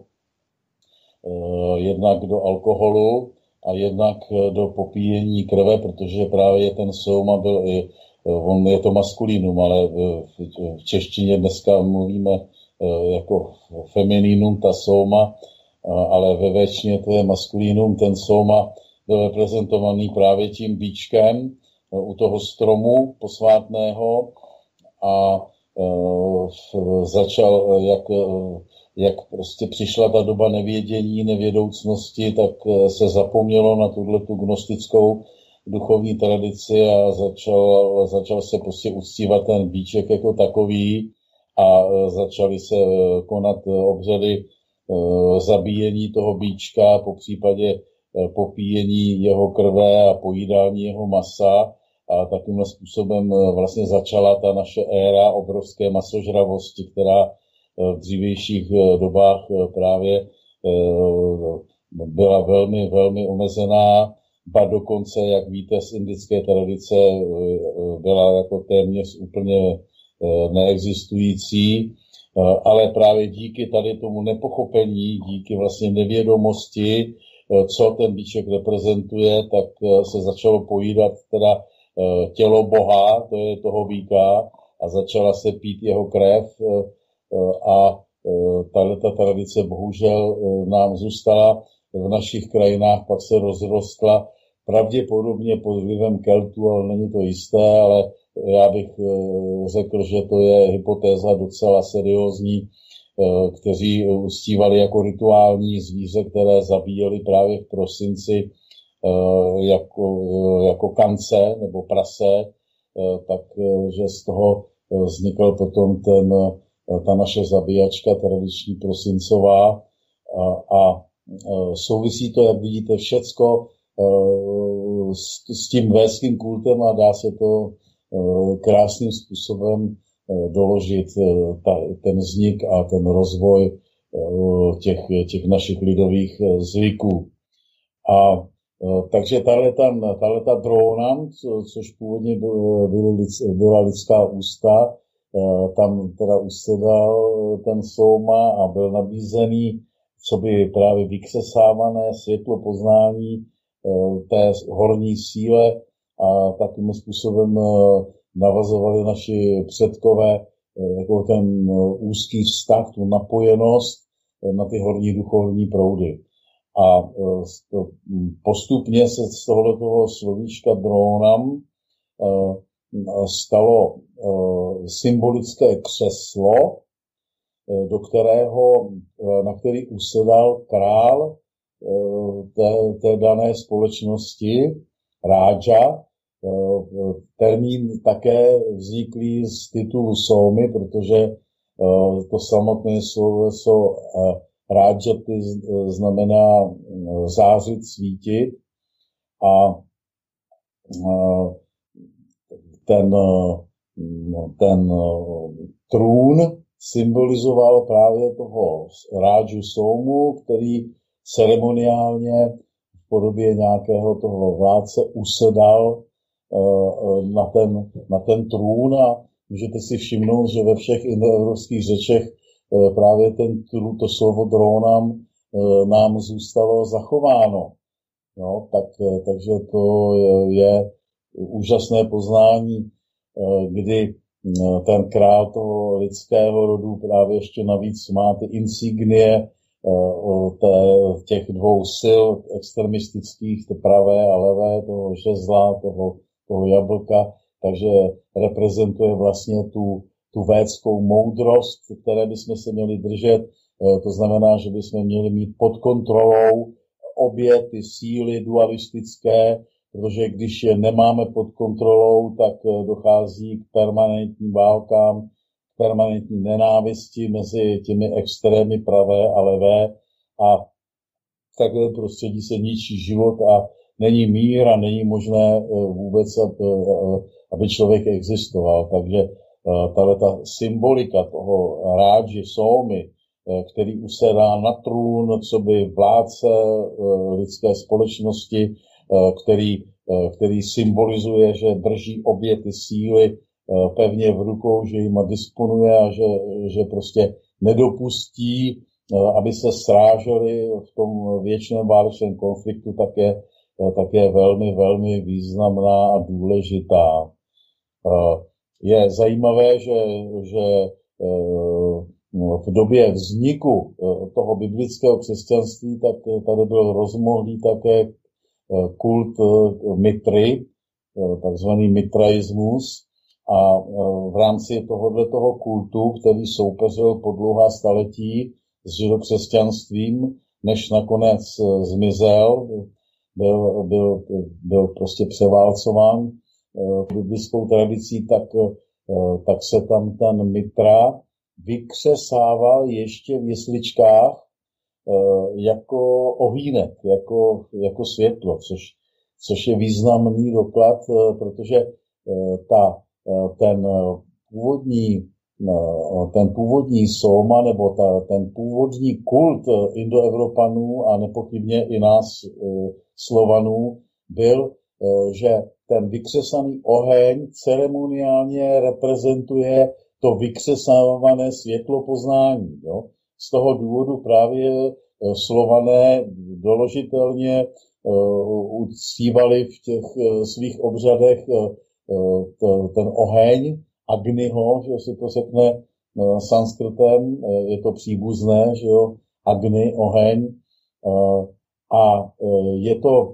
D: jednak do alkoholu a jednak do popíjení krve, protože právě ten souma byl, on je to maskulinum, ale v češtině dneska mluvíme jako femininum, ta souma, ale ve véčtině to je maskulinum, ten souma byl reprezentovaný právě tím bíčkem u toho stromu posvátného a e, začal, jak, jak prostě přišla ta doba nevědění, nevědoucnosti, tak se zapomnělo na tuhletu gnostickou duchovní tradici a začal, začal se prostě uctívat ten bíček jako takový a začaly se konat obřady zabíjení toho bíčka, po případě popíjení jeho krve a pojídání jeho masa. A takovým způsobem vlastně začala ta naše éra obrovské masožravosti, která v dřívějších dobách právě byla velmi, velmi omezená, ba dokonce, jak víte, z indické tradice byla jako téměř úplně neexistující, ale právě díky tady tomu nepochopení, díky vlastně nevědomosti, co ten bíček reprezentuje, tak se začalo pojídat teda tělo Boha, to je toho býka, a začala se pít jeho krev a tato tradice bohužel nám zůstala v našich krajinách, pak se rozrostla pravděpodobně pod vlivem Keltů, ale není to jisté, ale já bych řekl, že to je hypotéza docela seriózní, kteří uctívali jako rituální zvíře, které zabíjeli právě v prosinci jako, jako kance nebo prase, takže z toho vznikl potom ten, ta naše zabíjačka tradiční prosincová a, a souvisí to, jak vidíte, všecko s, s tím védským kultem a dá se to krásným způsobem doložit ta, ten vznik a ten rozvoj těch, těch našich lidových zvyků. A takže tahleta dróna, což původně byl, byla lidská ústa, tam teda usedal ten souma a byl nabízený, co by právě vykřesávané světlo poznání té horní síle a takovým způsobem navazovali naši předkové jako ten úzký vztah, tu napojenost na ty horní duchovní proudy. A postupně se z tohoto slovíčka drónam stalo symbolické křeslo, do kterého, na který usedal král té, té dané společnosti, Rádža. Termín také vzniklý z titulu Sómy, protože to samotné slovo Rádžaty znamená zářit, svítit a ten, ten trůn symbolizoval právě toho Rádžu Sómu, který ceremoniálně v podobě nějakého toho vládce usedal na ten, na ten trůn a můžete si všimnout, že ve všech indoevropských řečech právě ten, to slovo drónam nám zůstalo zachováno. No, tak, takže to je úžasné poznání, kdy ten král toho lidského rodu právě ještě navíc má ty insignie těch dvou sil extremistických, to pravé a levé, toho žezla, toho, toho jablka, takže reprezentuje vlastně tu tu védskou moudrost, které bychom se měli držet. To znamená, že bychom měli mít pod kontrolou obě ty síly dualistické, protože když je nemáme pod kontrolou, tak dochází k permanentním válkám, k permanentní nenávisti mezi těmi extrémy pravé a levé a v takovém prostředí se ničí život a není mír a není možné vůbec, aby člověk existoval. Takže tato symbolika toho Rádži Sómy, který usedá na trůn, co by vládce lidské společnosti, který, který symbolizuje, že drží obě ty síly pevně v rukou, že jima disponuje a že, že prostě nedopustí, aby se sráželi v tom věčném válečném konfliktu, tak je, tak je velmi, velmi významná a důležitá. Je zajímavé, že, že v době vzniku toho biblického křesťanství tak tady byl rozmohlý také kult Mitry, takzvaný mitraismus, a v rámci tohoto kultu, který soupeřil po dlouhá staletí s židokřesťanstvím, než nakonec zmizel, byl, byl, byl prostě převálcován biblickou tradicí, tak, tak se tam ten Mitra vykřesával ještě v jesličkách jako ohýnek, jako, jako světlo, což, což je významný doklad, protože ta, ten původní ten původní sóma, nebo ta, ten původní kult Indoevropanů a nepochybně i nás Slovanů byl, že ten vykřesaný oheň ceremoniálně reprezentuje to vykřesávané světlo poznání. Jo? Z toho důvodu právě Slované doložitelně uctívali v těch svých obřadech ten oheň Agniho, že si to řekne sanskrtem, je to příbuzné, že jo, Agni, oheň, a je to,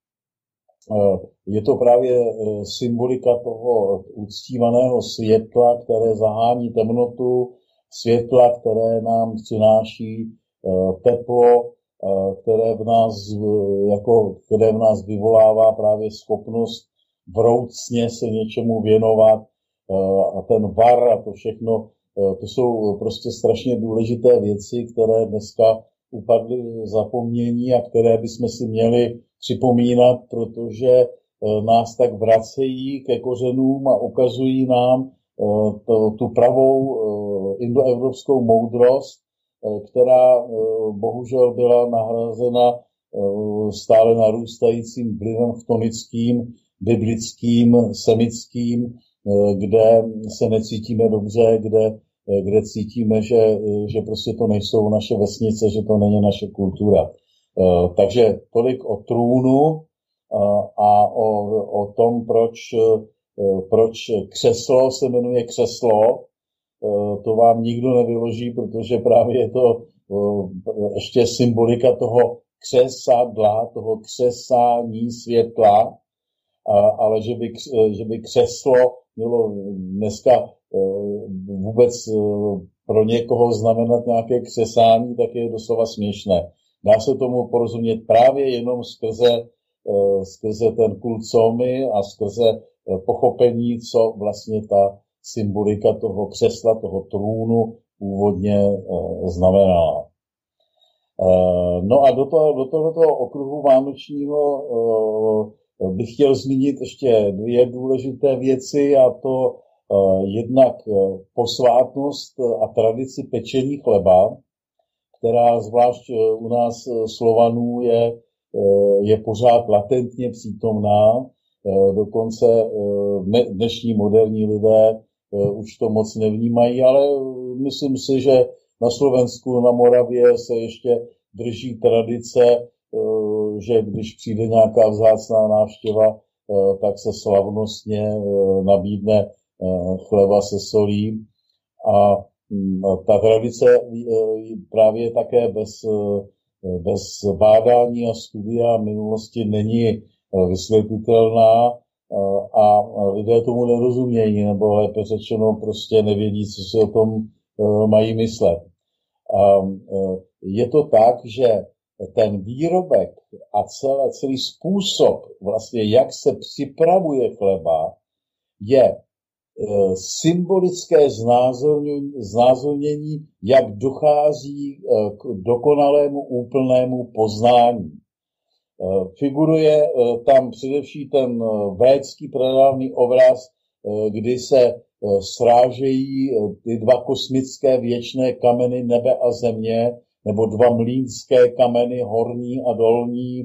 D: je to právě symbolika toho uctívaného světla, které zahání temnotu, světla, které nám přináší teplo, které v nás, jako, které v nás vyvolává právě schopnost vroucně se něčemu věnovat, a ten var a to všechno, to jsou prostě strašně důležité věci, které dneska upadly v zapomnění a které bychom si měli připomínat, protože nás tak vracejí ke kořenům a ukazují nám to, tu pravou indoevropskou moudrost, která bohužel byla nahrazena stále narůstajícím vlivem chtonickým, biblickým, semickým, kde se necítíme dobře, kde, kde cítíme, že, že prostě to nejsou naše vesnice, že to není naše kultura. Takže tolik o trůnu a o, o tom, proč, proč křeslo se jmenuje křeslo. To vám nikdo nevyloží, protože právě je to ještě symbolika toho křesadla, toho křesání světla, ale že by, že by křeslo mělo dneska vůbec pro někoho znamenat nějaké křesání, tak je doslova směšné. Dá se tomu porozumět právě jenom skrze, skrze ten kult Somy a skrze pochopení, co vlastně ta symbolika toho křesla, toho trůnu původně znamenala. No a do, toho, do tohoto okruhu vánočního bych chtěl zmínit ještě dvě důležité věci, a to jednak posvátnost a tradici pečení chleba, která zvlášť u nás Slovanů je, je pořád latentně přítomná. Dokonce dnešní moderní lidé už to moc nevnímají, ale myslím si, že na Slovensku, na Moravě se ještě drží tradice, že když přijde nějaká vzácná návštěva, tak se slavnostně nabídne chleba se solí. A ta tradice právě také bez, bez bádání a studia minulosti není vysvětlitelná a lidé tomu nerozumějí, nebo lépe řečeno prostě nevědí, co si o tom mají myslet. A je to tak, že ten výrobek a celý, celý způsob, vlastně jak se připravuje chleba, je symbolické znázornění, znázornění, jak dochází k dokonalému úplnému poznání. Figuruje tam především ten védský pradávný obraz, kdy se srážejí ty dva kosmické věčné kameny nebe a země, nebo dva mlýnské kameny horní a dolní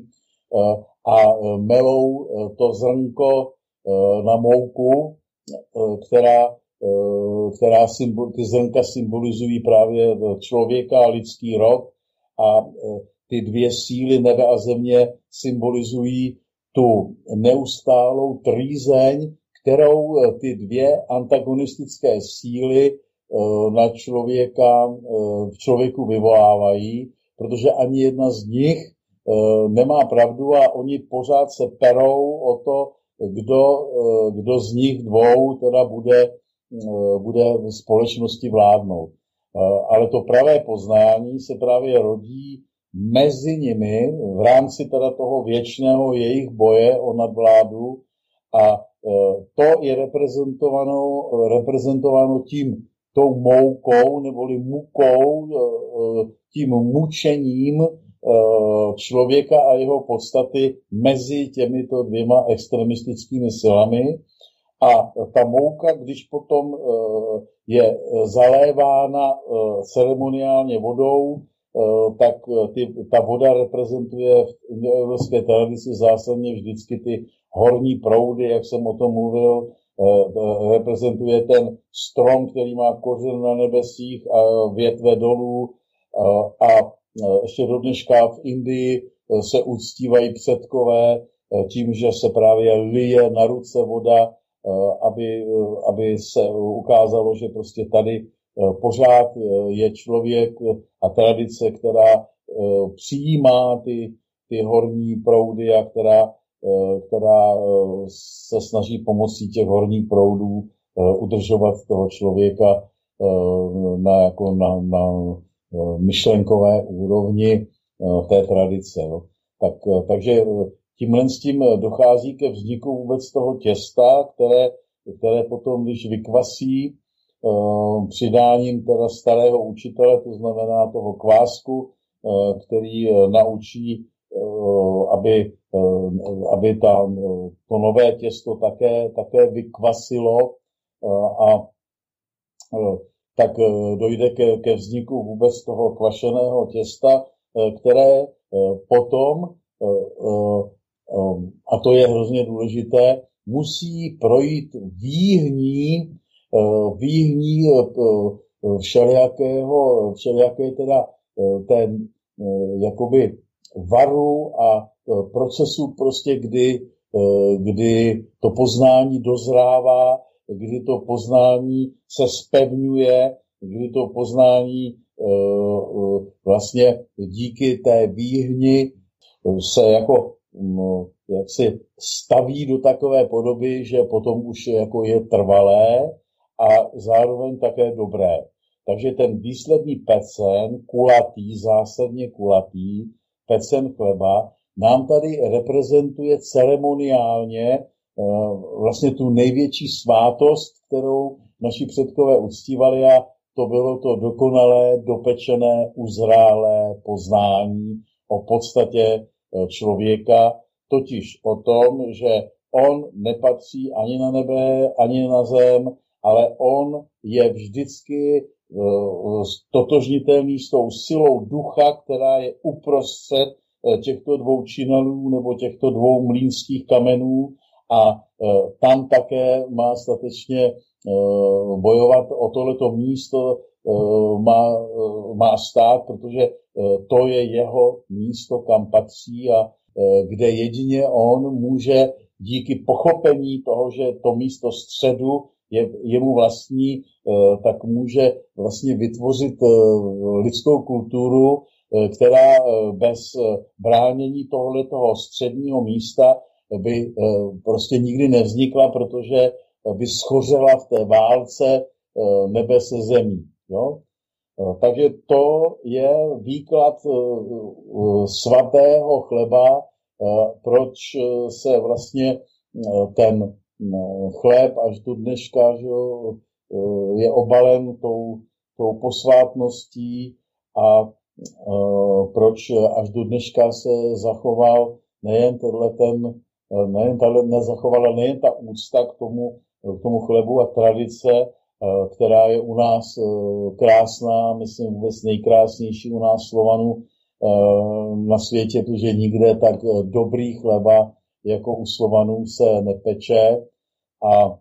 D: a melou to zrnko na mouku, která, která symbol, ty zrnka symbolizují právě člověka a lidský rod a ty dvě síly nebe a země symbolizují tu neustálou trýzeň, kterou ty dvě antagonistické síly na člověka, v člověku vyvolávají, protože ani jedna z nich nemá pravdu a oni pořád se perou o to, kdo, kdo z nich dvou teda bude, bude v společnosti vládnout. Ale to pravé poznání se právě rodí mezi nimi v rámci teda toho věčného jejich boje o nadvládu a to je reprezentováno, reprezentováno tím tou moukou neboli mukou, tím mučením člověka a jeho podstaty mezi těmito dvěma extremistickými silami. A ta mouka, když potom je zalévána ceremoniálně vodou, tak ty, ta voda reprezentuje v indoevropské tradici zásadně vždycky ty horní proudy, jak jsem o tom mluvil, reprezentuje ten strom, který má kořen na nebesích a větve dolů a ještě do dneška v Indii se uctívají předkové tím, že se právě lije na ruce voda, aby, aby se ukázalo, že prostě tady pořád je člověk a tradice, která přijímá ty, ty horní proudy a která, která se snaží pomocí těch horních proudů udržovat toho člověka na, jako na, na myšlenkové úrovni té tradice. Jo. Tak, takže tímhle s tím dochází ke vzniku vůbec toho těsta, které které potom, když vykvasí přidáním teda starého učitele, to znamená toho kvásku, který naučí, aby, aby ta, to nové těsto také, také vykvasilo a tak dojde ke, ke vzniku vůbec toho kvašeného těsta, které potom, a to je hrozně důležité, musí projít výhní, výhní všelijakého, všelijaké teda ten jakoby varu a procesu prostě, kdy, kdy to poznání dozrává, kdy to poznání se zpevňuje, kdy to poznání vlastně díky té výhni se jako jak si staví do takové podoby, že potom už jako je trvalé a zároveň také dobré. Takže ten výsledný pecen, kulatý, zásadně kulatý, pecen chleba, nám tady reprezentuje ceremoniálně vlastně tu největší svátost, kterou naši předkové uctívali, a to bylo to dokonalé, dopečené, uzrálé poznání o podstatě člověka, totiž o tom, že on nepatří ani na nebe, ani na zem, ale on je vždycky totožnitelný s tou silou ducha, která je uprostřed těchto dvou činelů nebo těchto dvou mlýnských kamenů, a tam také má statečně bojovat o tohleto místo, má, má stát, protože to je jeho místo, kam patří a kde jedině on může díky pochopení toho, že to místo středu je jemu vlastní, tak může vlastně vytvořit lidskou kulturu, která bez bránění tohoto středního místa by prostě nikdy nevznikla, protože by schořela v té válce nebe se zemí. Jo? Takže to je výklad svatého chleba, proč se vlastně ten chléb až do dneška, že je obalen tou, tou posvátností, a proč až do dneška se zachoval nejen tohle ten, nejen tahle nezachovala nejen ta úcta k tomu, k tomu chlebu a tradice, která je u nás krásná, myslím vůbec nejkrásnější u nás Slovanů na světě, protože nikde tak dobrý chleba jako u Slovanů se nepeče, a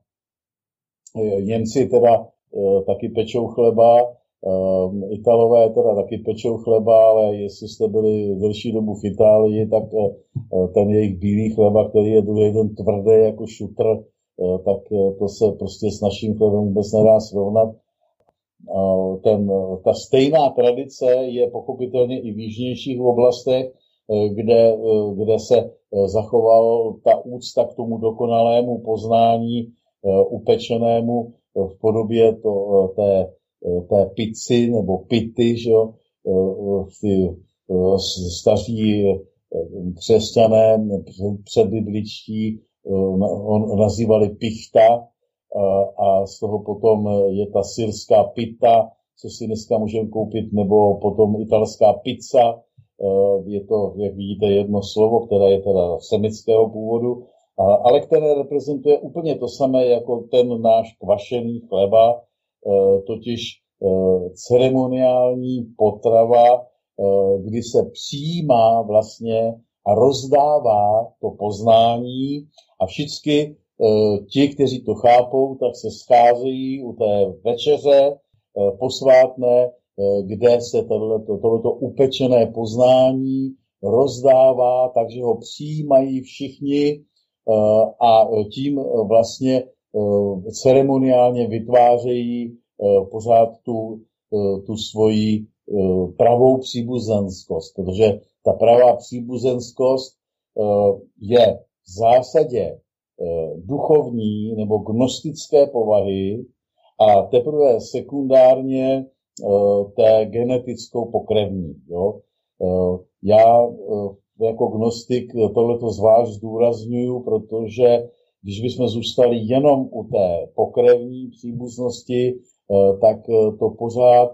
D: Němci teda taky pečou chleba, Italové teda taky pečou chleba, ale jestli jste byli delší dobu v Itálii, tak ten jejich bílý chleba, který je druhý den tvrdý jako šutr, tak to se prostě s naším chlebem vůbec nedá srovnat. Ten, ta stejná tradice je pochopitelně i v jižnějších oblastech, kde, kde se zachoval ta úcta k tomu dokonalému poznání upečenému v podobě to, té, té pici nebo pity, že jo, ty staří křesťané předbibličtí nazývali pichta, a z toho potom je ta syrská pita, co si dneska můžeme koupit, nebo potom italská pizza. Je to, jak vidíte, jedno slovo, které je teda semického původu, ale které reprezentuje úplně to samé jako ten náš kvašený chleba, totiž ceremoniální potrava, kdy se přijímá vlastně a rozdává to poznání, a všichni ti, kteří to chápou, tak se scházejí u té večeře posvátné, kde se tohleto, tohleto upečené poznání rozdává, takže ho přijímají všichni a tím vlastně ceremoniálně vytvářejí pořád tu, tu svoji pravou příbuzenskost, protože ta pravá příbuzenskost je v zásadě duchovní nebo gnostické povahy a teprve sekundárně té genetickou pokrevní. Jo. Já jako gnostik tohleto zvlášť zdůrazňuju, protože Když bychom zůstali jenom u té pokrevní příbuznosti, tak to pořád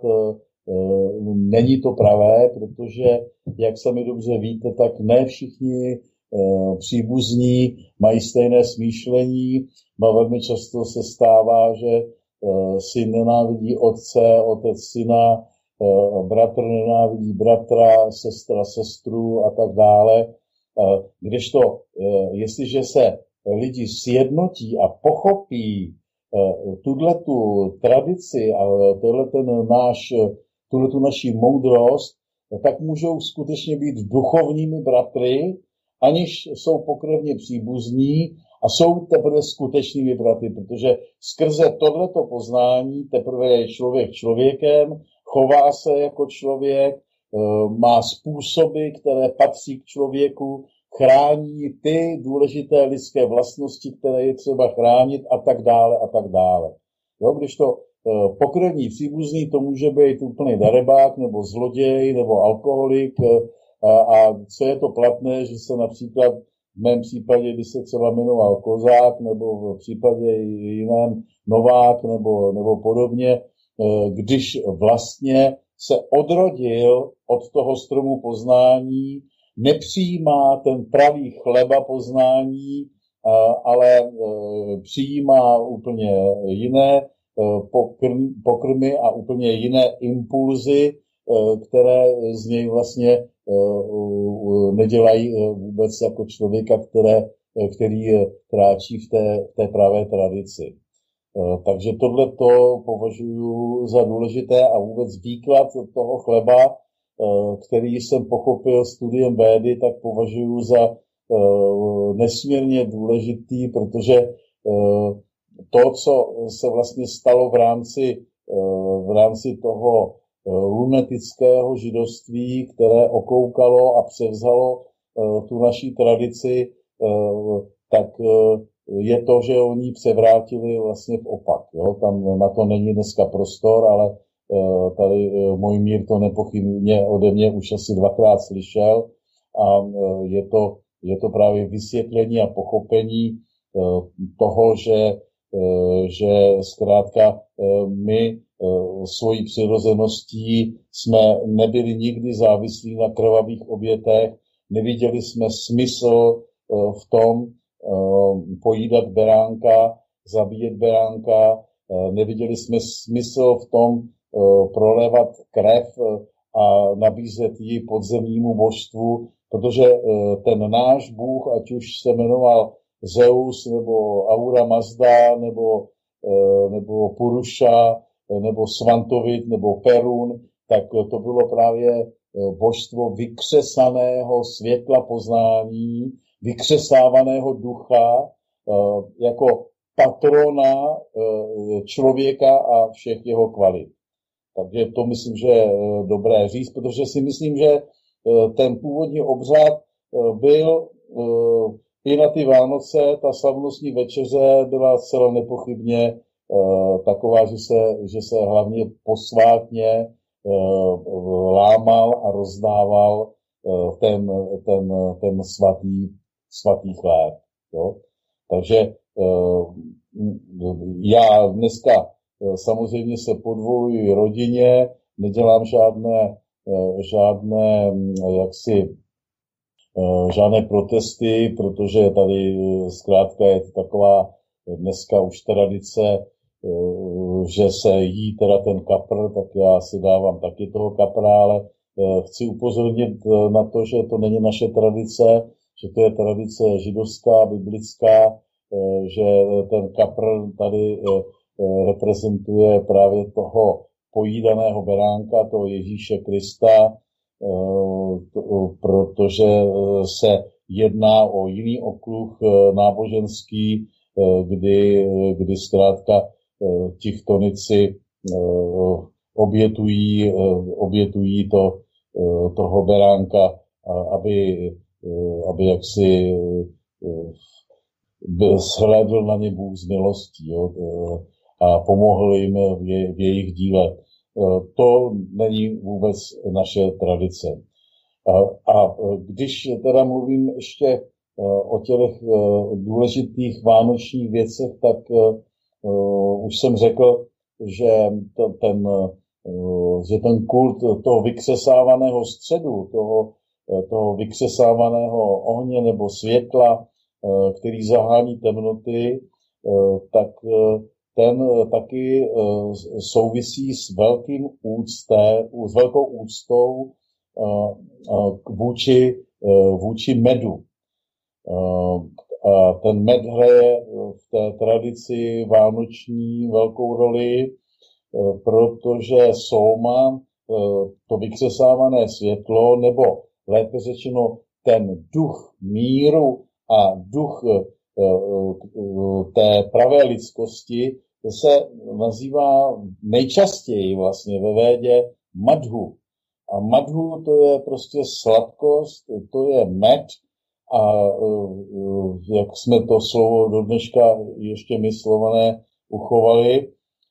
D: není to pravé, protože, jak sami dobře víte, tak ne všichni příbuzní mají stejné smýšlení. A velmi často se stává, že syn nenávidí otce, otec syna, bratr nenávidí bratra, sestra sestru a tak dále. Kdežto, jestliže se lidi sjednotí a pochopí tuhletu tradici a tohle ten náš, tuhletu naši moudrost, tak můžou skutečně být duchovními bratry, aniž jsou pokrevně příbuzní a jsou teprve skutečnými bratry, protože skrze tohleto poznání teprve je člověk člověkem, chová se jako člověk, má způsoby, které patří k člověku, chrání ty důležité lidské vlastnosti, které je třeba chránit a tak dále a tak dále. Jo, když to pokrevní příbuzný, to může být úplný darebák, nebo zloděj, nebo alkoholik, a, a co je to platné, že se například v mém případě by se třeba jmenoval Kozák, nebo v případě jiném Novák, nebo, nebo podobně, když vlastně se odrodil od toho stromu poznání, nepřijímá ten pravý chleba poznání, ale přijímá úplně jiné pokrmy a úplně jiné impulzy, které z něj vlastně nedělají vůbec jako člověka, které, který kráčí v té, v té pravé tradici. Takže tohle to považuji za důležité a vůbec výklad toho chleba, který jsem pochopil studiem védy, tak považuji za nesmírně důležitý, protože to, co se vlastně stalo v rámci, v rámci toho lunetického židovství, které okoukalo a převzalo tu naší tradici, tak je to, že oni převrátili vlastně v opak. Jo? Tam na to není dneska prostor, ale tady můj mír to nepochybně ode mě už asi dvakrát slyšel a je to, je to právě vysvětlení a pochopení toho, že, že zkrátka my svojí přirozeností jsme nebyli nikdy závislí na krvavých obětech, neviděli jsme smysl v tom pojídat beránka, zabíjet beránka, neviděli jsme smysl v tom prolévat krev a nabízet ji podzemnímu božstvu, protože ten náš Bůh, ať už se jmenoval Zeus, nebo Ahura Mazda, nebo, nebo Purusha, nebo Svantovit, nebo Perun, tak to bylo právě božstvo vykřesaného světla poznání, vykřesávaného ducha, jako patrona člověka a všech jeho kvalit. Takže to myslím, že je dobré říct, protože si myslím, že ten původní obřad byl i na ty Vánoce, ta slavnostní večeře byla zcela nepochybně taková, že se, že se hlavně posvátně lámal a rozdával ten, ten, ten svatý, svatý chléb. Jo? Takže já dneska samozřejmě se podvoluji rodině, nedělám žádné, žádné, jaksi, žádné protesty, protože tady zkrátka je to taková dneska už tradice, že se jí teda ten kapr, tak já si dávám taky toho kapra, ale chci upozornit na to, že to není naše tradice, že to je tradice židovská, biblická, že ten kapr tady reprezentuje právě toho pojídaného beránka, toho Ježíše Krista, protože se jedná o jiný okruh náboženský, kdy, kdy zkrátka ti chtonici obětují, obětují to, toho beránka, aby, aby jaksi shlédl na ně Bůh z milostí, jo, a pomohl jim v, je, v jejich díle. To není vůbec naše tradice. A, a když teda mluvím ještě o těch důležitých vánočních věcech, tak už jsem řekl, že ten, že ten kult toho vykřesávaného středu, toho, toho vykřesávaného ohně nebo světla, který zahání temnoty, tak ten taky souvisí s velkým úcté, s velkou úctou vůči, vůči medu. A ten med hraje v té tradici vánoční velkou roli, protože sóma, to vykřesávané světlo, nebo lépe řečeno ten duch míru a duch té pravé lidskosti, se nazývá nejčastěji vlastně ve Védě madhu. A madhu to je prostě sladkost, to je med. A jak jsme to slovo do dneška ještě my Slované uchovali,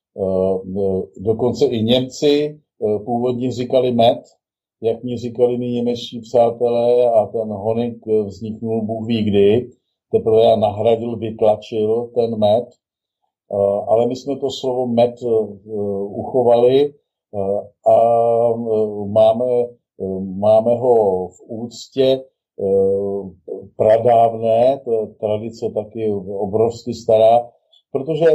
D: dokonce i Němci původně říkali med, jak mi říkali mi němečtí přátelé, a ten honik vzniknul Bůh ví kdy, teprve já nahradil, vytlačil ten med, ale my jsme to slovo med uchovali a máme, máme ho v úctě pradávné, to je tradice taky obrovsky stará, protože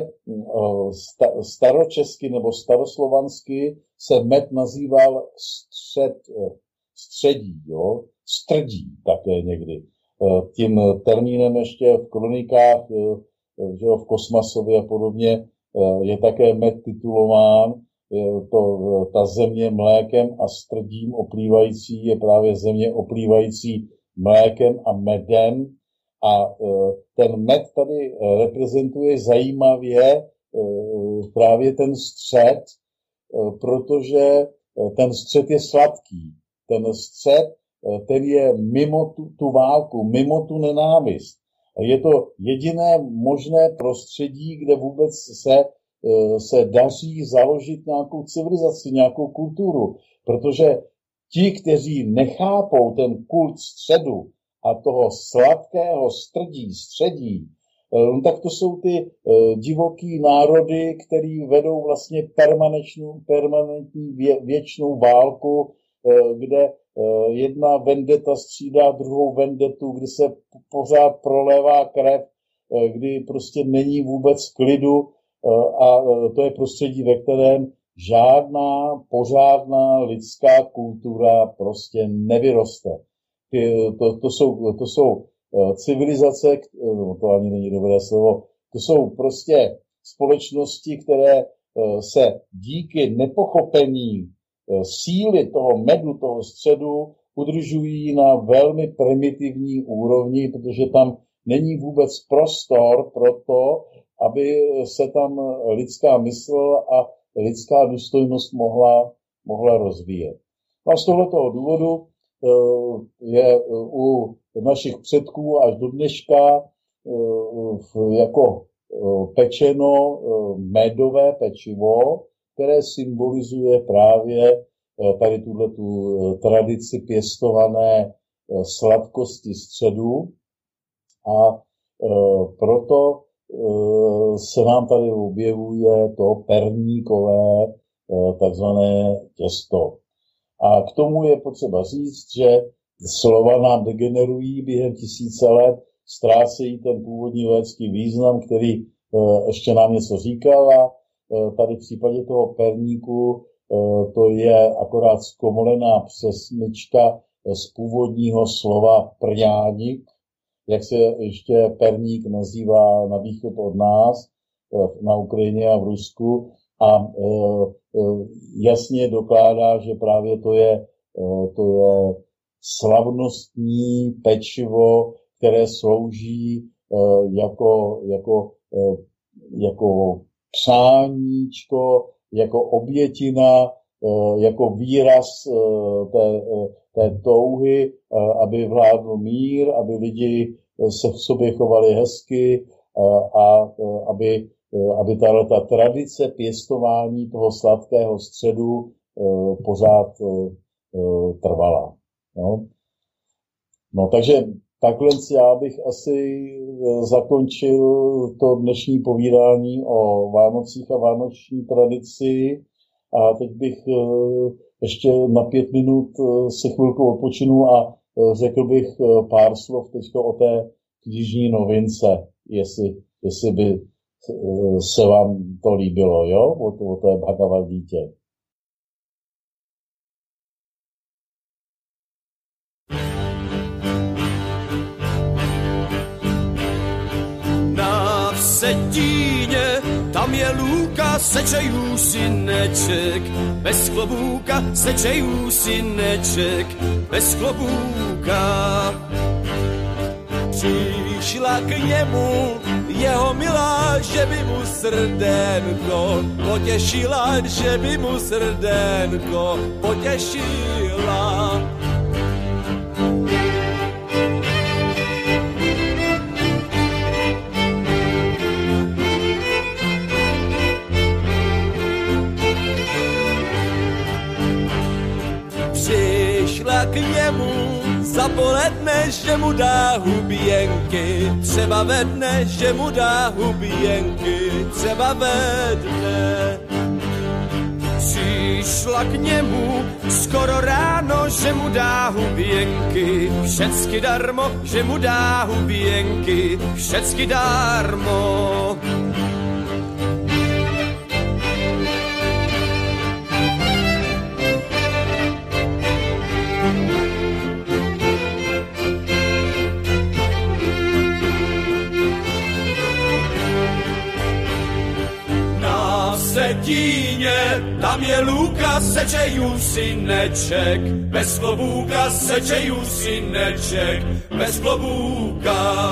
D: staročesky nebo staroslovansky se med nazýval střed, středí, jo? Strdí také někdy. Tím termínem ještě v kronikách, že v Kosmasově a podobně je také med titulován. Je to, ta země mlékem a strdím oplývající je právě země oplývající mlékem a medem. A ten med tady reprezentuje zajímavě právě ten střed, protože ten střed je sladký. Ten střed, ten je mimo tu, tu válku, mimo tu nenávist. Je to jediné možné prostředí, kde vůbec se, se daří založit nějakou civilizaci, nějakou kulturu. Protože ti, kteří nechápou ten kult středu a toho sladkého strdí, středí, no tak to jsou ty divoký národy, který vedou vlastně permanentní vě, věčnou válku, kde jedna vendeta střídá druhou vendetu, kdy se pořád prolévá krev, kdy prostě není vůbec klidu, a to je prostředí, ve kterém žádná pořádná lidská kultura prostě nevyroste. To, to, jsou, to jsou civilizace, no to ani není dobré slovo, to jsou prostě společnosti, které se díky nepochopení síly toho medu, toho středu udržují na velmi primitivní úrovni, protože tam není vůbec prostor pro to, aby se tam lidská mysl a lidská důstojnost mohla, mohla rozvíjet. A z tohoto důvodu je u našich předků až do dneška jako pečeno médové pečivo, které symbolizuje právě tady tuhletu tradici pěstované sladkosti středu. A proto se nám tady objevuje to perníkové takzvané těsto. A k tomu je potřeba říct, že slova nám degenerují během tisíce let, ztrácejí ten původní védský význam, který ještě nám něco říkal, a tady v případě toho perníku to je akorát zkomolená přesmička z původního slova prňánik, jak se ještě perník nazývá na východ od nás, na Ukrajině a v Rusku, a jasně dokládá, že právě to je, to je slavnostní pečivo, které slouží jako, jako, jako přáníčko, jako obětina, jako výraz té, té touhy, aby vládl mír, aby lidi se v sobě chovali hezky a aby, aby ta tradice pěstování toho sladkého středu pořád trvala. No, no takže takhle já bych asi zakončil to dnešní povídání o Vánocích a vánoční tradici a teď bych ještě na pět minut se chvilku odpočinu a řekl bych pár slov teď o té knižní novince, jestli, jestli by se vám to líbilo, jo, o, o té Bhagavad Gítě.
E: Na Vsetíně, tam je lůka, sečejú syneček, bez klobúka, sečejú syneček, bez klobúka. Přišla k němu jeho milá, že by mu srdenko potěšila, že by mu srdenko potěšila. Přišla k němu zapoledne, že mu dá huběnky, třeba ve dne, že mu dá huběnky, třeba ve dne. Přišla k němu skoro ráno, že mu dá huběnky, všecky darmo, že mu dá huběnky, všecky darmo. Vsetíně, tam je lůka, sečejú syneček, bez klobúka, sečejú syneček, bez klobúka.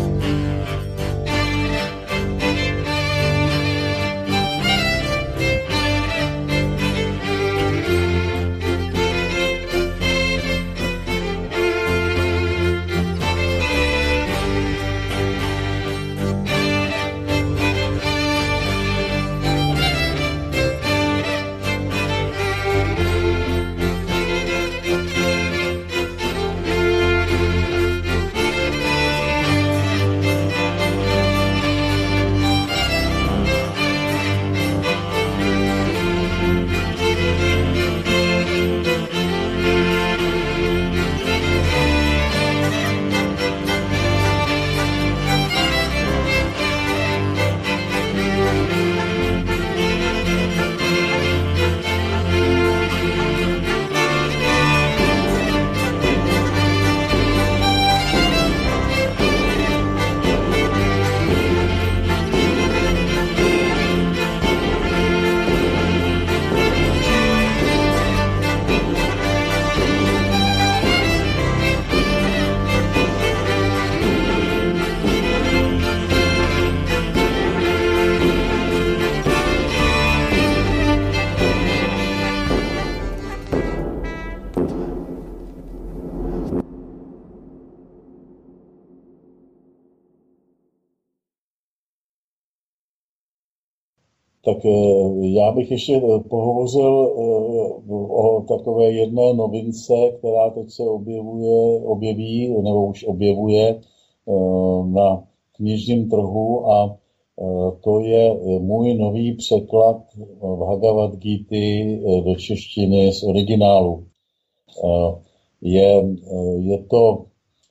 D: Tak já bych ještě pohovořil o takové jedné novince, která teď se objevuje, objeví, nebo už objevuje na knižním trhu a to je můj nový překlad Bhagavad Gíty do češtiny z originálu. Je, je to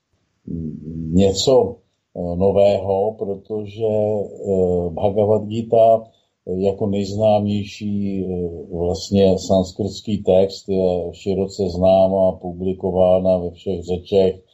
D: něco nového, protože Bhagavad Gita jako nejznámější vlastně sanskrtský text je široce známa, publikována ve všech řečech.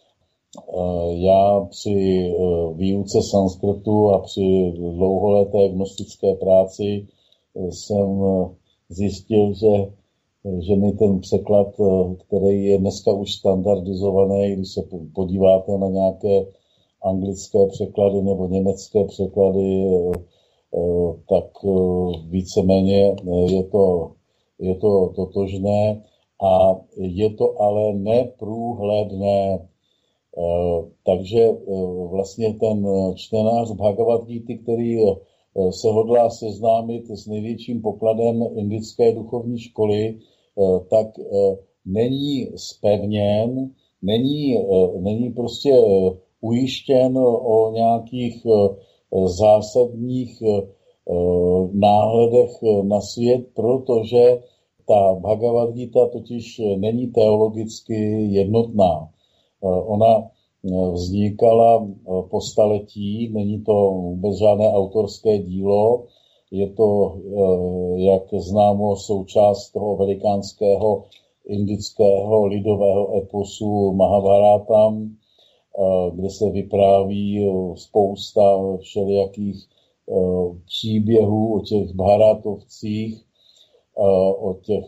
D: Já při výuce sanskrtu a při dlouholeté gnostické práci jsem zjistil, že, že mi ten překlad, který je dneska už standardizovaný, když se podíváte na nějaké anglické překlady nebo německé překlady, tak víceméně je to, je to totožné a je to ale neprůhledné. Takže vlastně ten čtenář Bhagavad Gíty, který se hodlá seznámit s největším pokladem indické duchovní školy, tak není zpevněn, není, není prostě ujištěn o nějakých zásadních náhledech na svět, protože ta Bhagavad Gita totiž není teologicky jednotná. Ona vznikala po staletí, není to vůbec žádné autorské dílo, je to, jak známo, součást toho velikánského indického lidového eposu Mahabharatam, kde se vypráví spousta všelijakých příběhů o těch Bharatovcích, o těch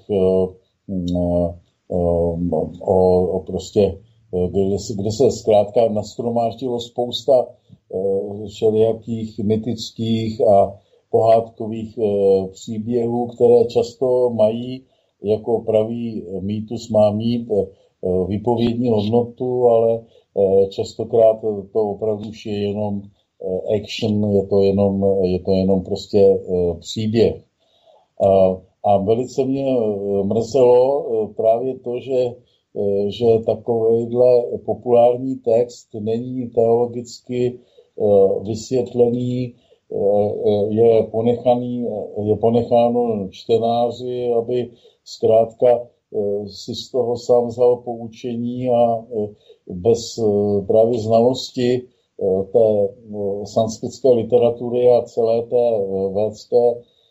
D: o, o prostě kde se, kde se zkrátka nashromáždilo spousta všelijakých mytických a pohádkových příběhů, které často mají, jako pravý mýtus má mít, výpovědní hodnotu, ale častokrát to opravdu už je jenom action, je to jenom, je to jenom prostě příběh. A, a velice mě mrzelo právě to, že, že takovýhle populární text není teologicky vysvětlený, je ponechaný, je ponecháno čtenáři, aby zkrátka si z toho sám vzal poučení a bez právě znalosti té sanskritské literatury a celé té védské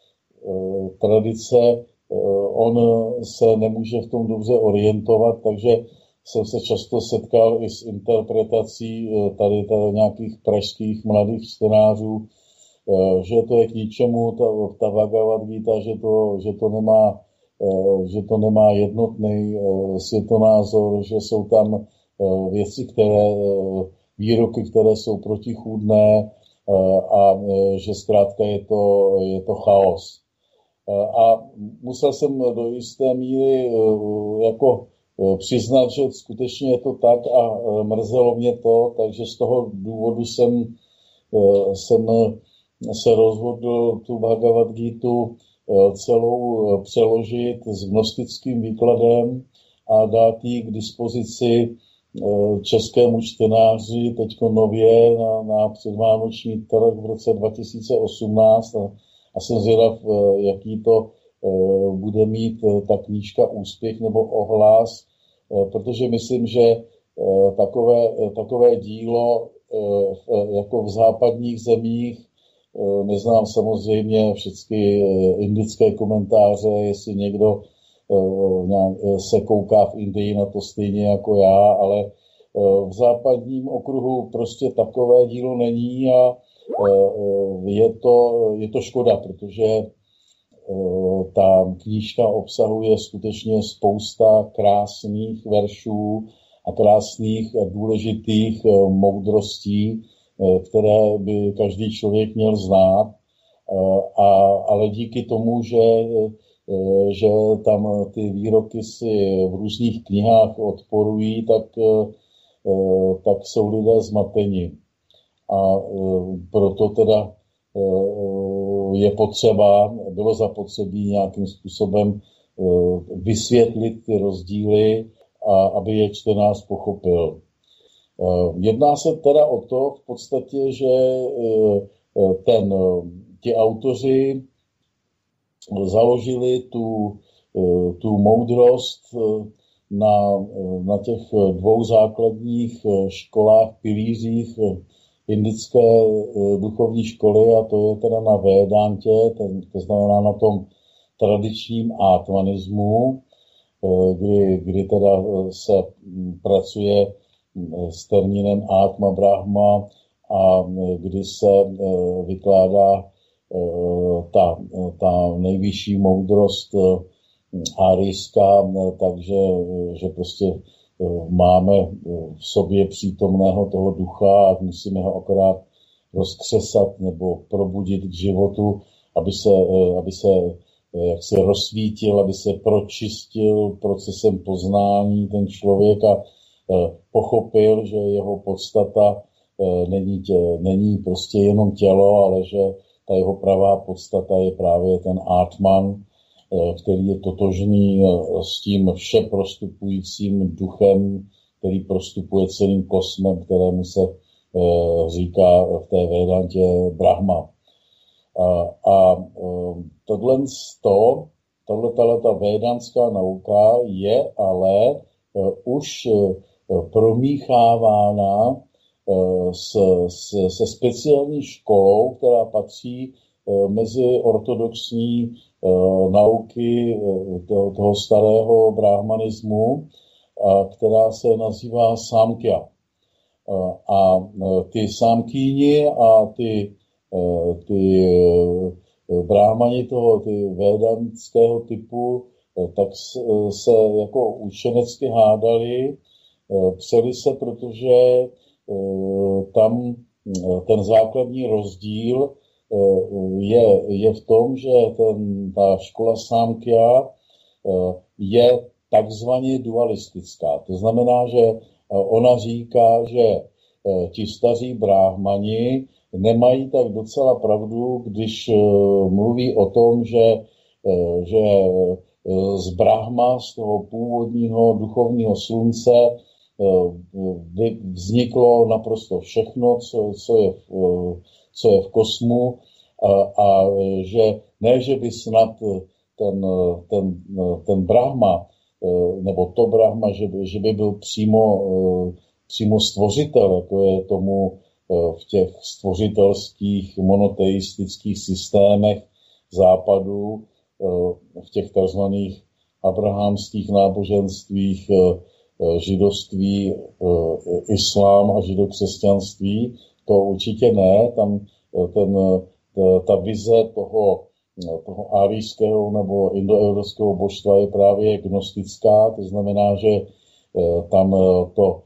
D: tradice on se nemůže v tom dobře orientovat, takže jsem se často setkal i s interpretací tady, tady nějakých pražských mladých čtenářů, že to je k ničemu, ta, ta Bhagavad Gita, že to, že to nemá, že to nemá jednotný světonázor, že jsou tam věci, které, výroky, které jsou protichůdné a že zkrátka je to, je to chaos. A musel jsem do jisté míry jako přiznat, že skutečně je to tak a mrzelo mě to, takže z toho důvodu jsem, jsem se rozhodl tu Bhagavad Gitu celou přeložit s gnostickým výkladem a dát ji k dispozici českému čtenáři teďko nově na, na předvánoční trh v roce dva tisíce osmnáct a, a jsem zvědav, jaký to bude mít ta knížka úspěch nebo ohlas, protože myslím, že takové, takové dílo jako v západních zemích, neznám samozřejmě všechny indické komentáře, jestli někdo se kouká v Indii na to stejně jako já, ale v západním okruhu prostě takové dílo není a je to, je to škoda, protože ta knížka obsahuje skutečně spousta krásných veršů a krásných a důležitých moudrostí, které by každý člověk měl znát, a, ale díky tomu, že, že tam ty výroky si v různých knihách odporují, tak, tak jsou lidé zmateni. A proto teda je potřeba, bylo zapotřebí nějakým způsobem vysvětlit ty rozdíly, a aby je čtenář pochopil. Jedná se teda o to v podstatě, že ten, ti autoři založili tu, tu moudrost na, na těch dvou základních školách, pilířích indické duchovní školy, a to je teda na Védantě, to znamená na tom tradičním atmanismu, kdy, kdy teda se pracuje s termínem Atma Brahma a kdy se vykládá ta, ta nejvyšší moudrost árijská, takže že prostě máme v sobě přítomného toho ducha a musíme ho akorát rozkřesat nebo probudit k životu, aby se, aby se jak se rozsvítil, aby se pročistil procesem poznání ten člověk a pochopil, že jeho podstata není, tě, není prostě jenom tělo, ale že ta jeho pravá podstata je právě ten Atman, který je totožný s tím všeprostupujícím duchem, který prostupuje celým kosmem, kterému se e, říká v té Védantě Brahma. A, a e, tohle to, tato, ta védanská nauka je ale e, už e, promíchávána e, s, s, se speciální školou, která patří e, mezi ortodoxní e, nauky e, toho, toho starého brahmanismu, a, která se nazývá Sámkhya. E, a e, ty sámkýni a ty ty bráhmani toho, ty védantského typu, tak se jako učenecky hádali, přeli se, protože tam ten základní rozdíl je, je v tom, že ten, ta škola Sámkhya je takzvaně dualistická. To znamená, že ona říká, že ti staří bráhmani nemají tak docela pravdu, když mluví o tom, že, že z Brahma, z toho původního duchovního slunce, vzniklo naprosto všechno, co, co, je, v, co je v kosmu, a, a že ne, že by snad ten, ten, ten Brahma, nebo to Brahma, že by, že by byl přímo, přímo stvořitel, jako je tomu v těch stvořitelských monoteistických systémech západu, v těch takzvaných abrahamských náboženstvích, židovství, islám a židokřesťanství. To určitě ne. Tam ten, ta vize toho, toho árijského nebo indoeuropského božstva je právě gnostická. To znamená, že tam, to,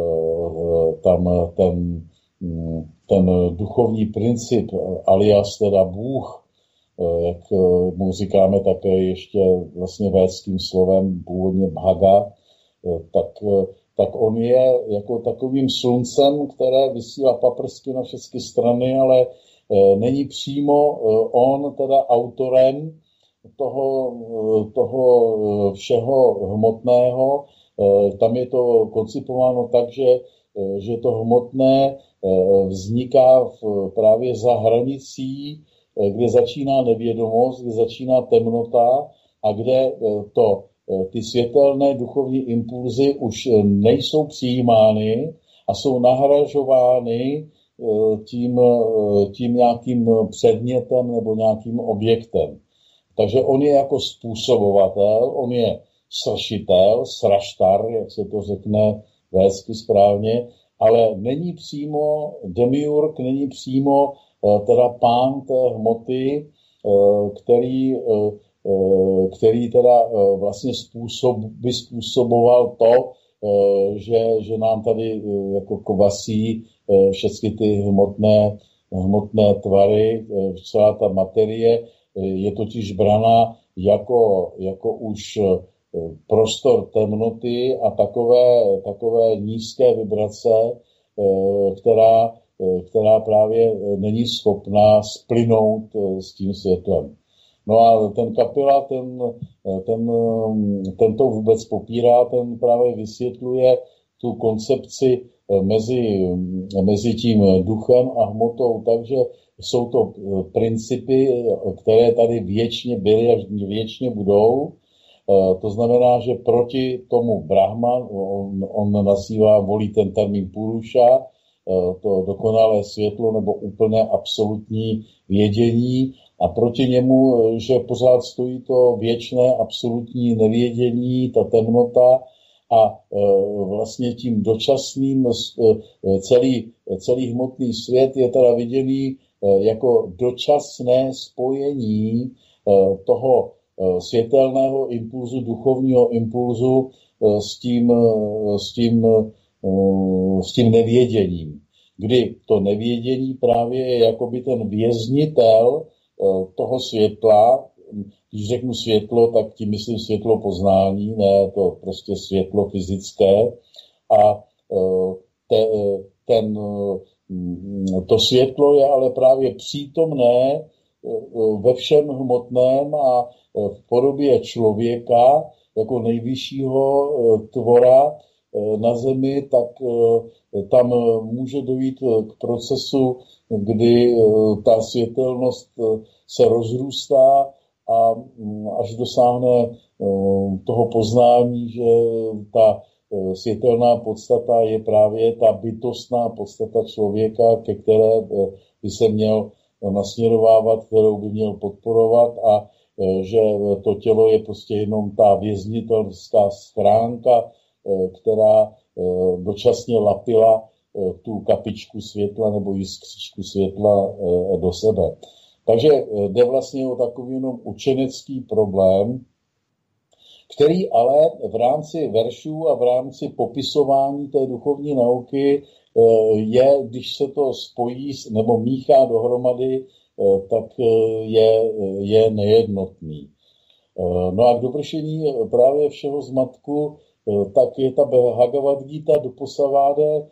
D: tam ten ten duchovní princip, alias teda Bůh, jak mu říkáme také ještě vlastně védským slovem, původně Bhaga, tak, tak on je jako takovým sluncem, které vysílá paprsky na všechny strany, ale není přímo on teda autorem toho, toho všeho hmotného. Tam je to koncipováno tak, že, že to hmotné vzniká v, právě za hranicí, kde začíná nevědomost, kde začíná temnota a kde to, ty světelné duchovní impulzy už nejsou přijímány a jsou nahražovány tím, tím nějakým předmětem nebo nějakým objektem. Takže on je jako způsobovatel, on je sršitel, sraštar, jak se to řekne védsky správně, ale není přímo demiurg, není přímo teda pán té hmoty, který, který teda vlastně způsob, by způsoboval to, že, že nám tady jako kvasí všechny ty hmotné, hmotné tvary, celá ta materie je totiž braná jako, jako už prostor temnoty a takové, takové nízké vibrace, která, která právě není schopná splynout s tím světlem. No a ten Kapila, ten, ten, ten to vůbec popírá, ten právě vysvětluje tu koncepci mezi, mezi tím duchem a hmotou, takže jsou to principy, které tady věčně byly a věčně budou. To znamená, že proti tomu Brahma, on, on nazývá, volí ten termín Purusha, to dokonalé světlo nebo úplné absolutní vědění, a proti němu, že pořád stojí to věčné absolutní nevědění, ta temnota, a vlastně tím dočasným celý, celý hmotný svět je teda viděný jako dočasné spojení toho světelného impulzu, duchovního impulzu s tím, s tím, s tím nevěděním. Kdy to nevědění právě je jakoby ten věznitel toho světla. Když řeknu světlo, tak tím myslím světlo poznání, ne to prostě světlo fyzické. A te, ten, to světlo je ale právě přítomné ve všem hmotném a v podobě člověka jako nejvyššího tvora na Zemi, tak tam může dojít k procesu, kdy ta světelnost se rozrůstá a až dosáhne toho poznání, že ta světelná podstata je právě ta bytostná podstata člověka, ke které by se měl nasměrovávat, kterou by měl podporovat a že to tělo je prostě jenom ta věznitelská schránka, která dočasně lapila tu kapičku světla nebo jiskřičku světla do sebe. Takže jde vlastně o takový jenom učenecký problém, který ale v rámci veršů a v rámci popisování té duchovní nauky je, když se to spojí nebo míchá dohromady, tak je, je nejednotný. No a k dovršení právě všeho zmatku, tak je ta Bhagavad Gita doposaváde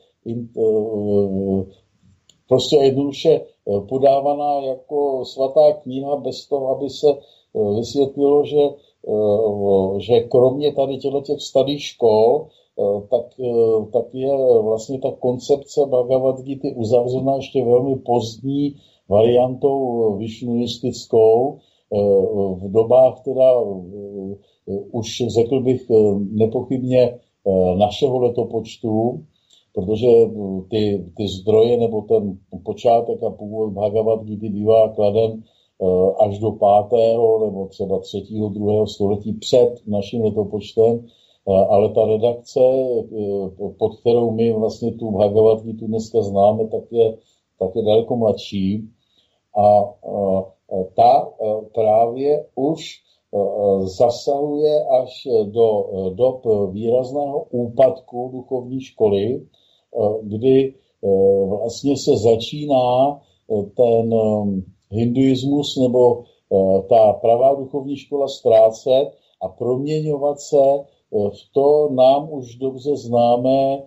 D: prostě jednoduše podávaná jako svatá kniha bez toho, aby se vysvětlilo, že, že kromě tady těch starých škol, tak, tak je vlastně ta koncepce Bhagavad Gity uzavřena ještě velmi pozdní variantou višnuistickou v dobách teda už řekl bych nepochybně našeho letopočtu, protože ty, ty zdroje nebo ten počátek a původ Bhagavad Gity bývá kladen až do pátého nebo třeba třetího, druhého století před naším letopočtem, ale ta redakce, pod kterou my vlastně tu Bhagavad Gitu dneska známe, tak je, tak je daleko mladší a ta právě už zasahuje až do dob výrazného úpadku duchovní školy, kdy vlastně se začíná ten hinduismus nebo ta pravá duchovní škola ztrácet a proměňovat se v to nám už dobře známé